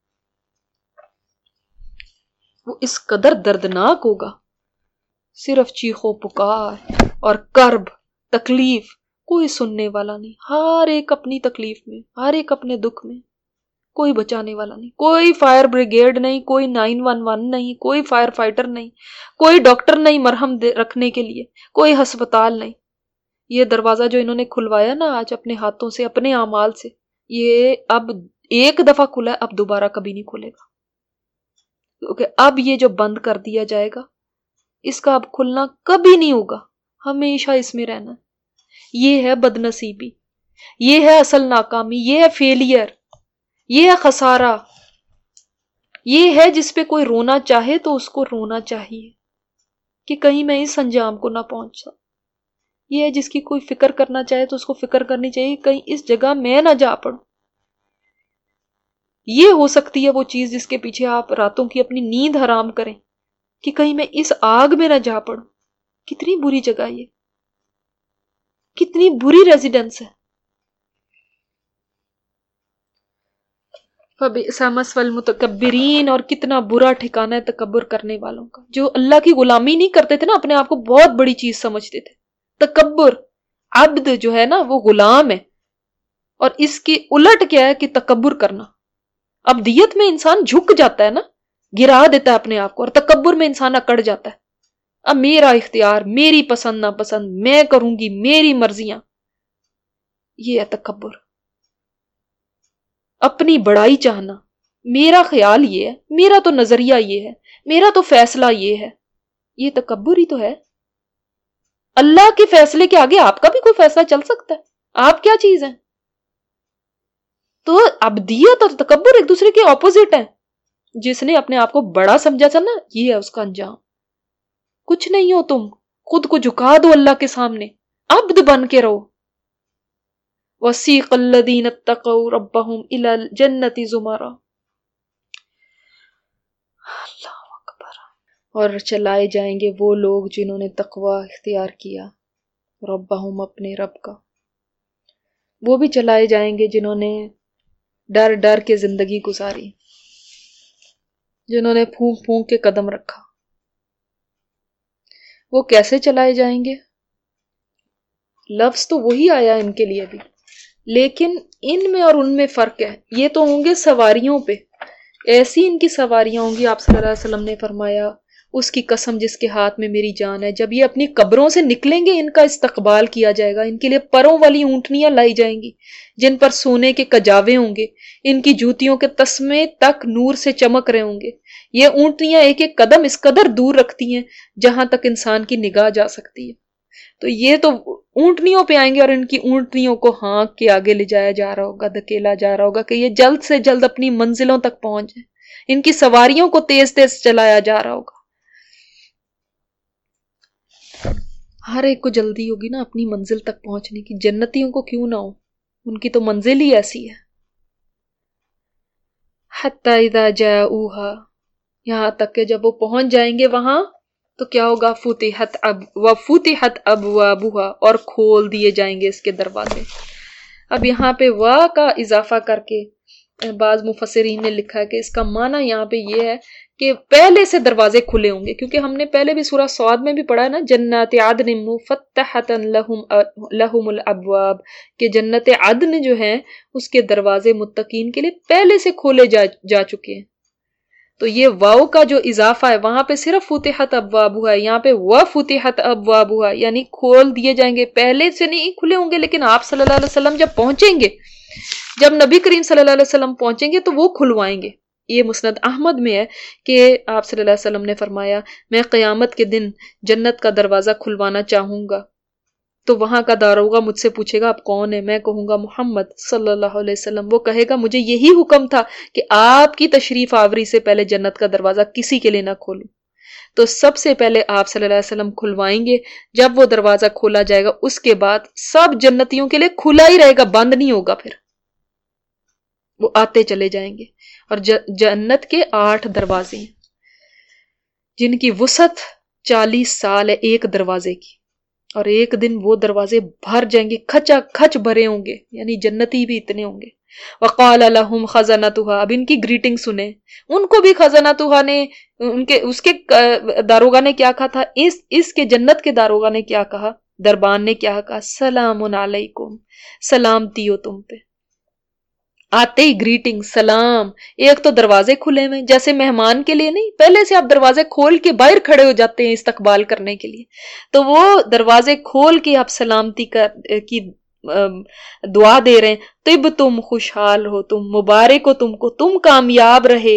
وہ اس قدر دردناک ہوگا، صرف چیخو پکار اور کرب، تکلیف، کوئی سننے والا نہیں. ہر ایک اپنی تکلیف میں، ہر ایک اپنے دکھ میں، کوئی بچانے والا نہیں. کوئی فائر بریگیڈ نہیں، کوئی 911 نہیں، کوئی فائر فائٹر نہیں، کوئی ڈاکٹر نہیں مرہم رکھنے کے لیے، کوئی ہسپتال نہیں. یہ دروازہ جو انہوں نے کھلوایا نا آج اپنے ہاتھوں سے، اپنے اعمال سے، یہ اب ایک دفعہ کھلا ہے، اب دوبارہ کبھی نہیں کھلے گا. کیونکہ اب یہ جو بند کر دیا جائے گا اس کا اب کھلنا کبھی نہیں ہوگا، ہمیشہ اس میں رہنا. یہ ہے بدنصیبی، یہ ہے اصل ناکامی، یہ ہے فیلئر، یہ ہے خسارہ. یہ ہے جس پہ کوئی رونا چاہے تو اس کو رونا چاہیے کہ کہیں میں اس انجام کو نہ پہنچا. یہ ہے جس کی کوئی فکر کرنا چاہے تو اس کو فکر کرنی چاہیے کہیں اس جگہ میں نہ جا پڑوں. یہ ہو سکتی ہے وہ چیز جس کے پیچھے آپ راتوں کی اپنی نیند حرام کریں کہ کہیں میں اس آگ میں نہ جا پڑوں. کتنی بری جگہ یہ، کتنی بری ریزیڈنس ہے. فبئس مثوى المتکبرین، اور کتنا برا ٹھکانہ ہے تکبر کرنے والوں کا، جو اللہ کی غلامی نہیں کرتے تھے نا، اپنے آپ کو بہت بڑی چیز سمجھتے تھے. تکبر، عبد جو ہے نا وہ غلام ہے، اور اس کی الٹ کیا ہے کہ تکبر کرنا. عبدیت میں انسان جھک جاتا ہے نا، گرا دیتا ہے اپنے آپ کو، اور تکبر میں انسان اکڑ جاتا ہے. اب میرا اختیار، میری پسند نا پسند، میں کروں گی میری مرضیاں، یہ ہے تکبر. اپنی بڑائی چاہنا، میرا خیال یہ ہے، میرا تو نظریہ یہ ہے، میرا تو فیصلہ یہ ہے، یہ تکبر ہی تو ہے. اللہ کے فیصلے کے آگے آپ کا بھی کوئی فیصلہ چل سکتا ہے؟ آپ کیا چیز ہیں؟ تو عبدیت اور تکبر ایک دوسرے کے اپوزٹ ہیں. جس نے اپنے آپ کو بڑا سمجھا تھا نا، یہ ہے اس کا انجام. کچھ نہیں ہو تم، خود کو جھکا دو اللہ کے سامنے، عبد بن کے رہو. وَسِيقَ الَّذِينَ اتَّقَوْا رَبَّهُمْ إِلَى الْجَنَّةِ زُمَرًا. اللہ اکبر. اور چلائے جائیں گے وہ لوگ جنہوں نے تقوی اختیار کیا، ربہم اپنے رب کا. وہ بھی چلائے جائیں گے جنہوں نے ڈر ڈر کے زندگی گزاری، جنہوں نے پھونک پھونک کے قدم رکھا. وہ کیسے چلائے جائیں گے؟ لفظ تو وہی آیا ان کے لیے بھی، لیکن ان میں اور ان میں فرق ہے. یہ تو ہوں گے سواریوں پہ، ایسی ان کی سواریاں ہوں گی. آپ صلی اللہ علیہ وسلم نے فرمایا اس کی قسم جس کے ہاتھ میں میری جان ہے، جب یہ اپنی قبروں سے نکلیں گے ان کا استقبال کیا جائے گا. ان کے لیے پروں والی اونٹنیاں لائی جائیں گی جن پر سونے کے کجاوے ہوں گے، ان کی جوتیوں کے تسمے تک نور سے چمک رہے ہوں گے. یہ اونٹنیاں ایک ایک قدم اس قدر دور رکھتی ہیں جہاں تک انسان کی نگاہ جا سکتی ہے. تو یہ تو اونٹنیوں پہ آئیں گے اور ان کی اونٹنیوں کو ہانک کے آگے لے جایا جا رہا ہوگا، دھکیلا جا رہا ہوگا کہ یہ جلد سے جلد اپنی منزلوں تک پہنچ جائیں. ان کی سواریوں کو تیز تیز چلایا جا رہا ہوگا. ہر ایک کو جلدی ہوگی نا اپنی منزل تک پہنچنے کی. جنتیوں کو کیوں نہ ہو، ان کی تو منزل ہی ایسی ہے. حتی اذا جاؤوها، یہاں تک کہ جب وہ پہنچ جائیں گے وہاں تو کیا ہوگا؟ فتحت ابوابها، اور کھول دیے جائیں گے اس کے دروازے. اب یہاں پہ وا کا اضافہ کر کے بعض مفسرین نے لکھا ہے کہ اس کا معنی یہاں پہ یہ ہے کہ پہلے سے دروازے کھلے ہوں گے، کیونکہ ہم نے پہلے بھی سورہ صاد میں بھی پڑھا ہے نا، جنات عدن مفتحۃ لہم الابواب، کہ جنت عدن جو ہے اس کے دروازے متقین کے لیے پہلے سے کھولے جا چکے ہیں. تو یہ واؤ کا جو اضافہ ہے وہاں پہ صرف فتحت ابوابها ہے، یہاں پہ وفتحت ابوابها، یعنی کھول دیے جائیں گے. پہلے سے نہیں کھلے ہوں گے، لیکن آپ صلی اللہ علیہ وسلم جب پہنچیں گے، جب نبی کریم صلی اللہ علیہ وسلم پہنچیں گے تو وہ کھلوائیں گے. یہ مسند احمد میں ہے کہ آپ صلی اللہ علیہ وسلم نے فرمایا میں قیامت کے دن جنت کا دروازہ کھلوانا چاہوں گا تو وہاں کا داروغہ مجھ سے پوچھے گا آپ کون ہیں؟ میں کہوں گا محمد صلی اللہ علیہ وسلم. وہ کہے گا مجھے یہی حکم تھا کہ آپ کی تشریف آوری سے پہلے جنت کا دروازہ کسی کے لیے نہ کھولوں. تو سب سے پہلے آپ صلی اللہ علیہ وسلم کھلوائیں گے. جب وہ دروازہ کھولا جائے گا اس کے بعد سب جنتیوں کے لیے کھلا ہی رہے گا، بند نہیں ہوگا. پھر وہ آتے چلے جائیں گے. اور جنت کے 8 دروازے ہیں جن کی وسعت 40 سال ہے ایک دروازے کی، اور ایک دن وہ دروازے بھر جائیں گے، کھچا کھچ بھرے ہوں گے، یعنی جنتی بھی اتنے ہوں گے. وقال لهم خزنتها، اب ان کی گریٹنگ سنیں. ان کو بھی خزنتها نے اس کے داروغہ نے کیا کہا تھا، اس کے جنت کے داروغہ نے کیا کہا، دربان نے کیا کہا، سلام علیکم، سلامتی ہو تم پہ. آتے ہی گریٹنگ، سلام. ایک تو دروازے کھلے ہوئے جیسے مہمان کے لیے نہیں، پہلے سے آپ دروازے کھول کے باہر کھڑے ہو جاتے ہیں استقبال کرنے کے لیے، تو وہ دروازے کھول کے آپ سلامتی کی دعا دے رہے ہیں. طب تم خوشحال ہو، تم مبارک ہو تم کو، تم کامیاب رہے.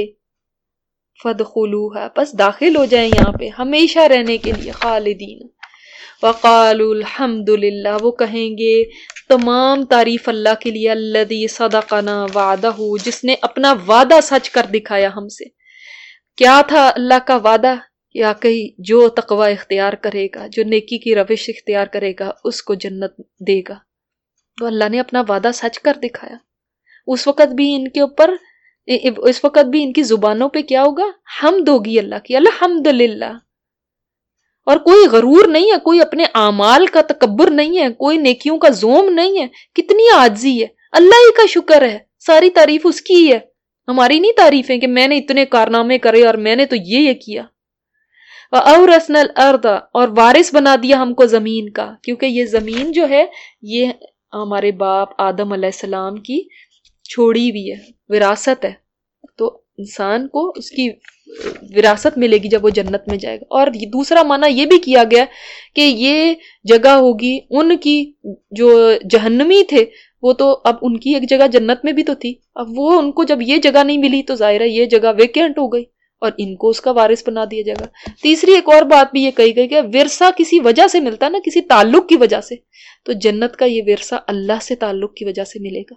فادخلوها، بس داخل ہو جائیں یہاں پہ ہمیشہ رہنے کے لیے، خالدین. وقالوا الحمد للہ، وہ کہیں گے تمام تعریف اللہ کے لیے، الذی صدقنا وعدہ، جس نے اپنا وعدہ سچ کر دکھایا ہم سے. کیا تھا اللہ کا وعدہ؟ یا کہیں جو تقوی اختیار کرے گا، جو نیکی کی روش اختیار کرے گا اس کو جنت دے گا. تو اللہ نے اپنا وعدہ سچ کر دکھایا. اس وقت بھی ان کے اوپر، اس وقت بھی ان کی زبانوں پہ کیا ہوگا؟ حمد ہوگی اللہ کی، الحمدللہ. اور کوئی غرور نہیں ہے، کوئی اپنے اعمال کا تکبر نہیں ہے، کوئی نیکیوں کا زوم نہیں ہے. کتنی عاجزی ہے، اللہ ہی کا شکر ہے، ساری تعریف اس کی ہی ہے، ہماری نہیں تعریف ہے کہ میں نے اتنے کارنامے کرے اور میں نے تو یہ کیا. وَأَوْرَثْنَا الْأَرْضَ، اور وارث بنا دیا ہم کو زمین کا، کیونکہ یہ زمین جو ہے یہ ہمارے باپ آدم علیہ السلام کی چھوڑی ہوئی ہے، وراثت ہے. تو انسان کو اس کی وراثت ملے گی جب وہ جنت میں جائے گا. اور دوسرا معنی یہ بھی کیا گیا کہ یہ جگہ ہوگی ان کی جو جہنمی تھے، وہ تو اب ان کی ایک جگہ جنت میں بھی تو تھی، اب وہ ان کو جب یہ جگہ نہیں ملی تو ظاہر ہے یہ جگہ ویکینٹ ہو گئی اور ان کو اس کا وارث بنا دیا جائے گا. تیسری ایک اور بات بھی یہ کہی گئی کہ ورثہ کسی وجہ سے ملتا ہے نا، کسی تعلق کی وجہ سے، تو جنت کا یہ ورثہ اللہ سے تعلق کی وجہ سے ملے گا.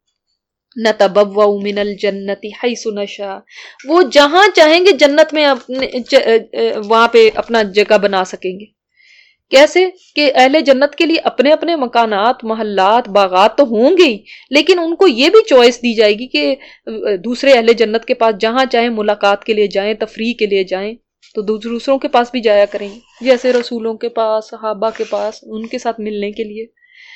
نتبوأ من الجنت حیث نشاء، وہ جہاں چاہیں گے جنت میں وہاں پہ اپنا جگہ بنا سکیں گے. کیسے کہ اہل جنت کے لیے اپنے اپنے مکانات، محلات، باغات تو ہوں گے ہی، لیکن ان کو یہ بھی چوائس دی جائے گی کہ دوسرے اہل جنت کے پاس جہاں چاہیں ملاقات کے لیے جائیں، تفریح کے لیے جائیں، تو دوسروں کے پاس بھی جایا کریں گے، جیسے رسولوں کے پاس، صحابہ کے پاس، ان کے ساتھ ملنے کے لیے.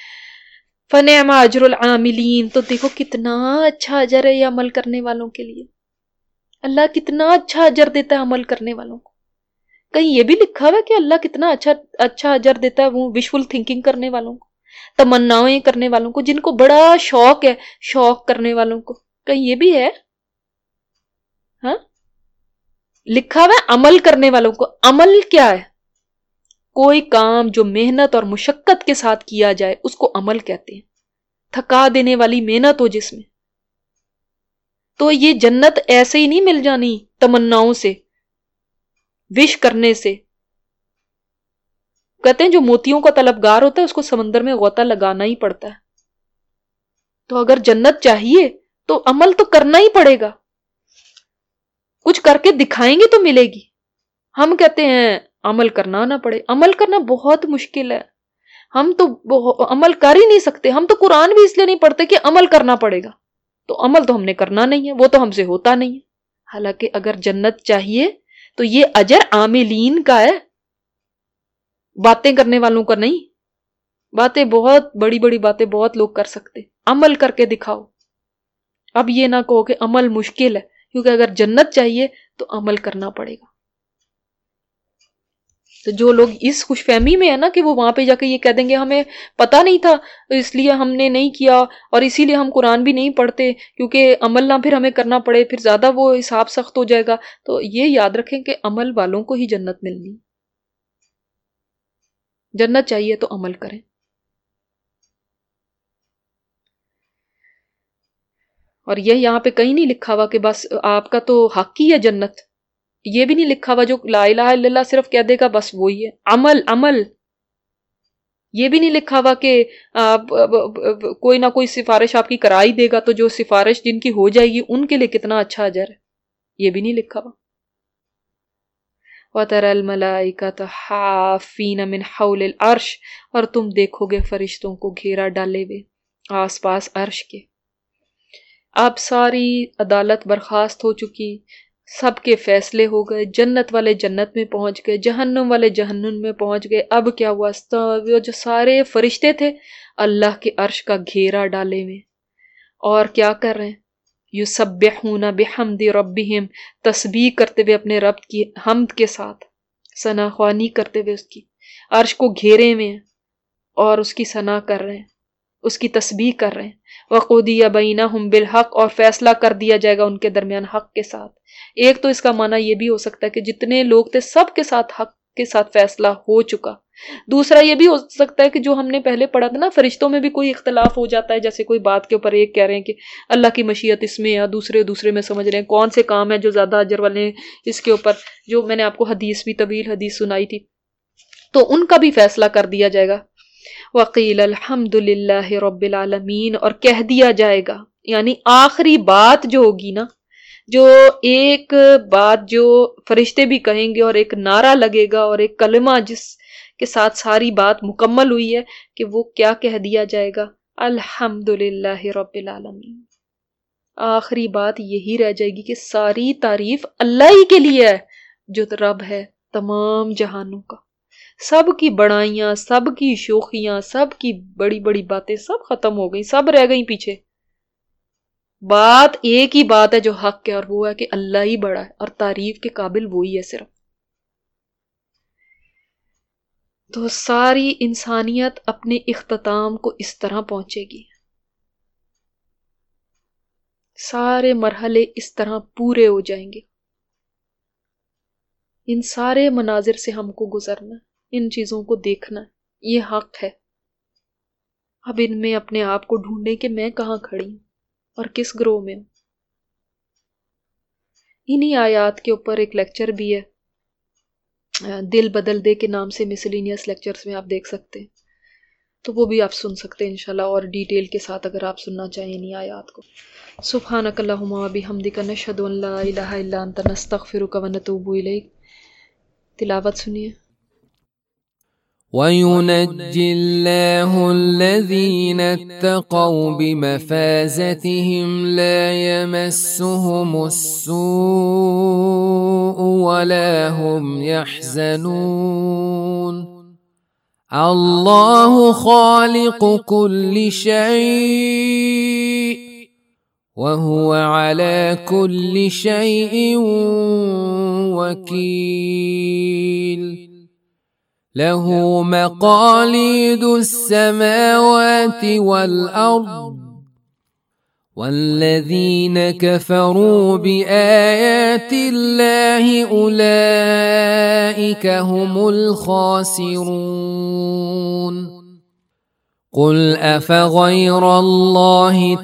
فنعم اجر العاملین، تو دیکھو کتنا اچھا اجر ہے یہ عمل کرنے والوں کے لیے. اللہ کتنا اچھا اجر دیتا ہے عمل کرنے والوں کو. کہیں یہ بھی لکھا ہوا ہے کہ اللہ کتنا اچھا اجر دیتا ہے وہ وشفل تھنکنگ کرنے والوں کو. تمناؤں کرنے والوں کو، جن کو بڑا شوق ہے، شوق کرنے والوں کو، کہیں یہ بھی ہے؟ ہاں، لکھا ہوا ہے عمل کرنے والوں کو. عمل کیا ہے؟ کوئی کام جو محنت اور مشقت کے ساتھ کیا جائے اس کو عمل کہتے ہیں. تھکا دینے والی محنت ہو جس میں. تو یہ جنت ایسے ہی نہیں مل جانی تمناؤں سے، وش کرنے سے. کہتے ہیں جو موتیوں کا طلبگار ہوتا ہے اس کو سمندر میں غوطہ لگانا ہی پڑتا ہے. تو اگر جنت چاہیے تو عمل تو کرنا ہی پڑے گا. کچھ کر کے دکھائیں گے تو ملے گی. ہم کہتے ہیں عمل کرنا نہ پڑے. عمل کرنا بہت مشکل ہے. ہم تو عمل کر ہی نہیں سکتے. ہم تو قرآن بھی اس لیے نہیں پڑھتے کہ عمل کرنا پڑے گا. تو عمل تو ہم نے کرنا نہیں ہے، وہ تو ہم سے ہوتا نہیں ہے. حالانکہ اگر جنت چاہیے تو یہ اجر عاملین کا ہے، باتیں کرنے والوں کا نہیں. باتیں بہت بڑی بڑی باتیں بہت لوگ کر سکتے، عمل کر کے دکھاؤ. اب یہ نہ کہو کہ عمل مشکل ہے، کیونکہ اگر جنت چاہیے تو عمل کرنا پڑے گا. تو جو لوگ اس خوش فہمی میں ہے نا کہ وہ وہاں پہ جا کے یہ کہہ دیں گے ہمیں پتہ نہیں تھا اس لیے ہم نے نہیں کیا، اور اسی لیے ہم قرآن بھی نہیں پڑھتے کیونکہ عمل نہ پھر ہمیں کرنا پڑے، پھر زیادہ وہ حساب سخت ہو جائے گا. تو یہ یاد رکھیں کہ عمل والوں کو ہی جنت ملنی. جنت چاہیے تو عمل کریں. اور یہ یہاں پہ کہیں نہیں لکھا ہوا کہ بس آپ کا تو حق ہی ہے جنت. یہ بھی نہیں لکھا ہوا جو لا الہ الا اللہ صرف کہہ دے گا بس وہی ہے. عمل عمل. یہ بھی نہیں لکھا ہوا کہ کوئی نہ کوئی سفارش آپ کی کرا ہی دے گا تو جو سفارش جن کی ہو جائے گی ان کے لیے کتنا اچھا اجر ہے. یہ بھی نہیں لکھا ہوا. وَتَرَى الْمَلَائِكَةَ حَافِّينَ مِنْ حَوْلِ الْعَرْشِ، اور تم دیکھو گے فرشتوں کو گھیرا ڈالے ہوئے آس پاس عرش کے. اب ساری عدالت برخاست ہو چکی، سب کے فیصلے ہو گئے. جنت والے جنت میں پہنچ گئے، جہنم والے جہنم میں پہنچ گئے. اب کیا ہوا؟ وہ جو سارے فرشتے تھے اللہ کے عرش کا گھیرا ڈالے ہوئے، اور کیا کر رہے ہیں؟ یسبحون بحمد ربہم، تسبیح کرتے ہوئے اپنے رب کی حمد کے ساتھ، ثنا خوانی کرتے ہوئے اس کی. عرش کو گھیرے ہوئے ہیں اور اس کی ثنا کر رہے ہیں، اس کی تسبیح کر رہے ہیں. وَقُضِیَ بَیْنَہُم بِالْحَقِّ، اور فیصلہ کر دیا جائے گا ان کے درمیان حق کے ساتھ. ایک تو اس کا معنی یہ بھی ہو سکتا ہے کہ جتنے لوگ تھے سب کے ساتھ حق کے ساتھ فیصلہ ہو چکا. دوسرا یہ بھی ہو سکتا ہے کہ جو ہم نے پہلے پڑھا تھا نا، فرشتوں میں بھی کوئی اختلاف ہو جاتا ہے، جیسے کوئی بات کے اوپر ایک کہہ رہے ہیں کہ اللہ کی مشیت اس میں ہے، دوسرے میں سمجھ رہے ہیں کون سے کام ہے جو زیادہ اجر والے ہیں اس کے اوپر. جو میں نے آپ کو حدیث بھی طویل حدیث سنائی تھی، تو ان کا بھی فیصلہ کر دیا جائے گا. وَقِيلَ الْحَمْدُ لِلَّهِ رَبِّ الْعَالَمِينَ، اور کہہ دیا جائے گا، یعنی آخری بات جو ہوگی نا، جو ایک بات جو فرشتے بھی کہیں گے اور ایک نعرہ لگے گا اور ایک کلمہ جس کے ساتھ ساری بات مکمل ہوئی ہے، کہ وہ کیا کہہ دیا جائے گا؟ الحمد للہ رب العالمین. آخری بات یہی رہ جائے گی کہ ساری تعریف اللہ ہی کے لیے ہے جو رب ہے تمام جہانوں کا. سب کی بڑائیاں، سب کی شوخیاں، سب کی بڑی بڑی باتیں سب ختم ہو گئی، سب رہ گئی پیچھے. بات ایک ہی بات ہے جو حق ہے، اور وہ ہے کہ اللہ ہی بڑا ہے اور تعریف کے قابل وہی ہے صرف. تو ساری انسانیت اپنے اختتام کو اس طرح پہنچے گی، سارے مرحلے اس طرح پورے ہو جائیں گے. ان سارے مناظر سے ہم کو گزرنا، ان چیزوں کو دیکھنا، یہ حق ہے. اب ان میں اپنے آپ کو ڈھونڈیں کہ میں کہاں کھڑی ہوں اور کس گروہ میں ہوں. انہی آیات کے اوپر ایک لیکچر بھی ہے، دل بدل دے کے نام سے، مسلینیس لیکچرز میں آپ دیکھ سکتے ہیں، تو وہ بھی آپ سن سکتے ہیں انشاءاللہ، اور ڈیٹیل کے ساتھ اگر آپ سننا چاہیں انہی آیات کو. سبحانک اللہم و بحمدک، نشہد ان لا الہ الا انت، نستغفرک و نتوب الیک. تلاوت سنیے. وَيُنَجِّي اللَّهُ الَّذِينَ اتَّقَوْا بِمَفَازَتِهِمْ لَا يَمَسُّهُمُ السُّوءُ وَلَا هُمْ يَحْزَنُونَ. اللَّهُ خَالِقُ كُلِّ شَيْءٍ وَهُوَ عَلَى كُلِّ شَيْءٍ وَكِيلٌ. له مقاليد السماوات والأرض والذين كفروا بآيات الله أولئك هم الخاسرون قل أفغير الله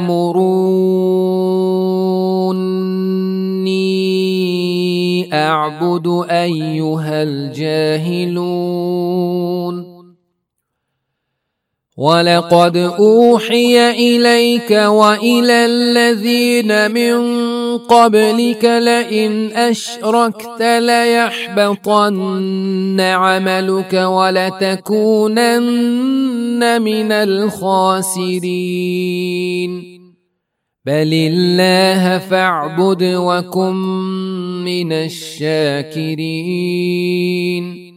تأمروني أعبد أيها الجاهلون ولقد أوحي إليك وإلى الذين من قبلك لئن أشركت ليحبطن عملك ولتكونن من الخاسرين بل الله فاعبد وكن من الشاكرين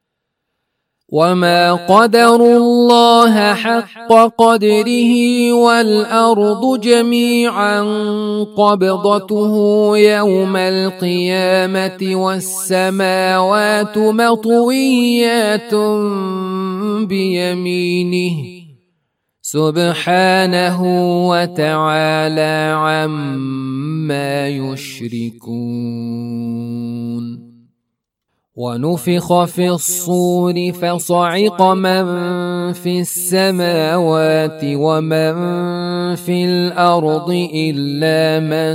وما قدروا الله حق قدره والأرض جميعا قبضته يوم القيامة والسماوات مطويات بيمينه سبحانه وتعالى عما يشركون ونفخ في الصور فصعق من في السماوات ومن في الأرض إلا من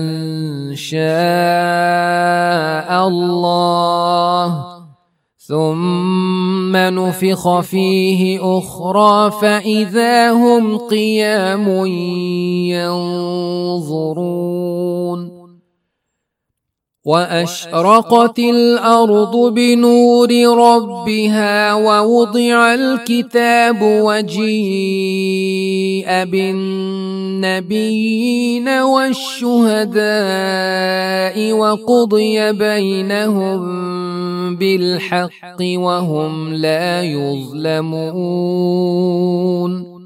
شاء الله ثم نفخ فيه أخرى فإذا هم قيام ينظرون وأشرقت الأرض بنور ربها ووضع الكتاب وجيء بالنبيين والشهداء وقضي بينهم بالحق وهم لا يظلمون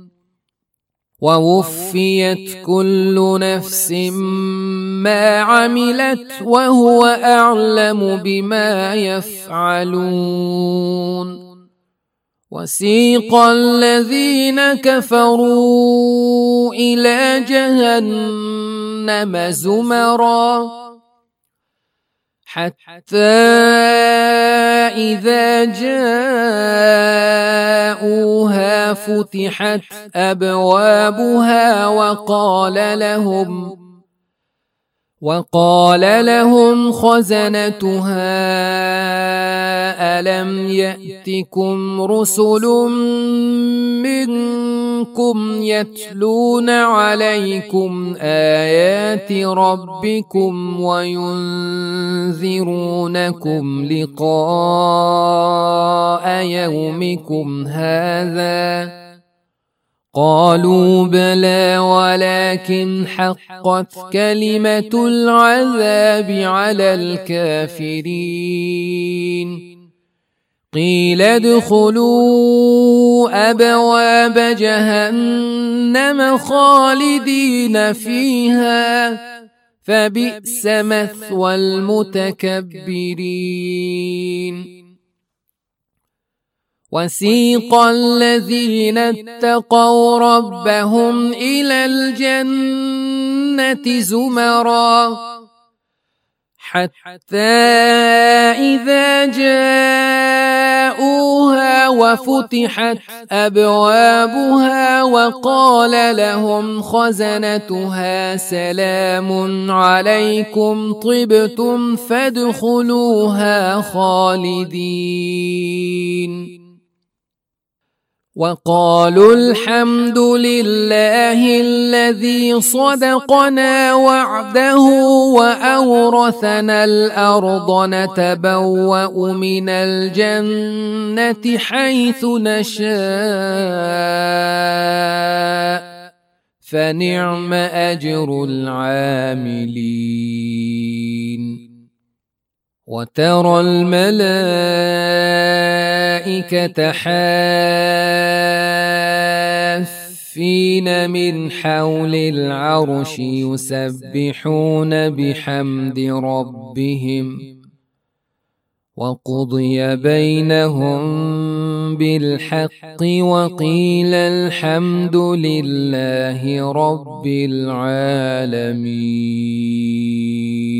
ووفيت كل نفس ما عملت وهو أعلم بما يفعلون وسيق الذين كفروا إلى جهنم زمرا حتى إذا جاءوها فتحت أبوابها وقال لهم خزنتها ألم يأتكم رسل منكم يتلون عليكم آيات ربكم وينذرونكم لقاء يومكم هذا قالوا بلى ولكن حقت كلمة العذاب على الكافرين قيل ادخلوا أبواب جهنم خالدين فيها فبئس مثوى المتكبرين وسيق الذين اتقوا ربهم إلى الجنة زمرا حتى إذا جاءوها وفتحت أبوابها وقال لهم خزنتها سلام عليكم طبتم فادخلوها خالدين وقالوا الحمد لله الذي صدقنا وعده وأورثنا الأرض نتبوأ من الجنة حيث نشاء فنعم أجر العاملين وترى الملائكة حافين من حول العرش يسبحون بحمد ربهم وقضي بينهم بالحق وقيل الحمد لله رب العالمين.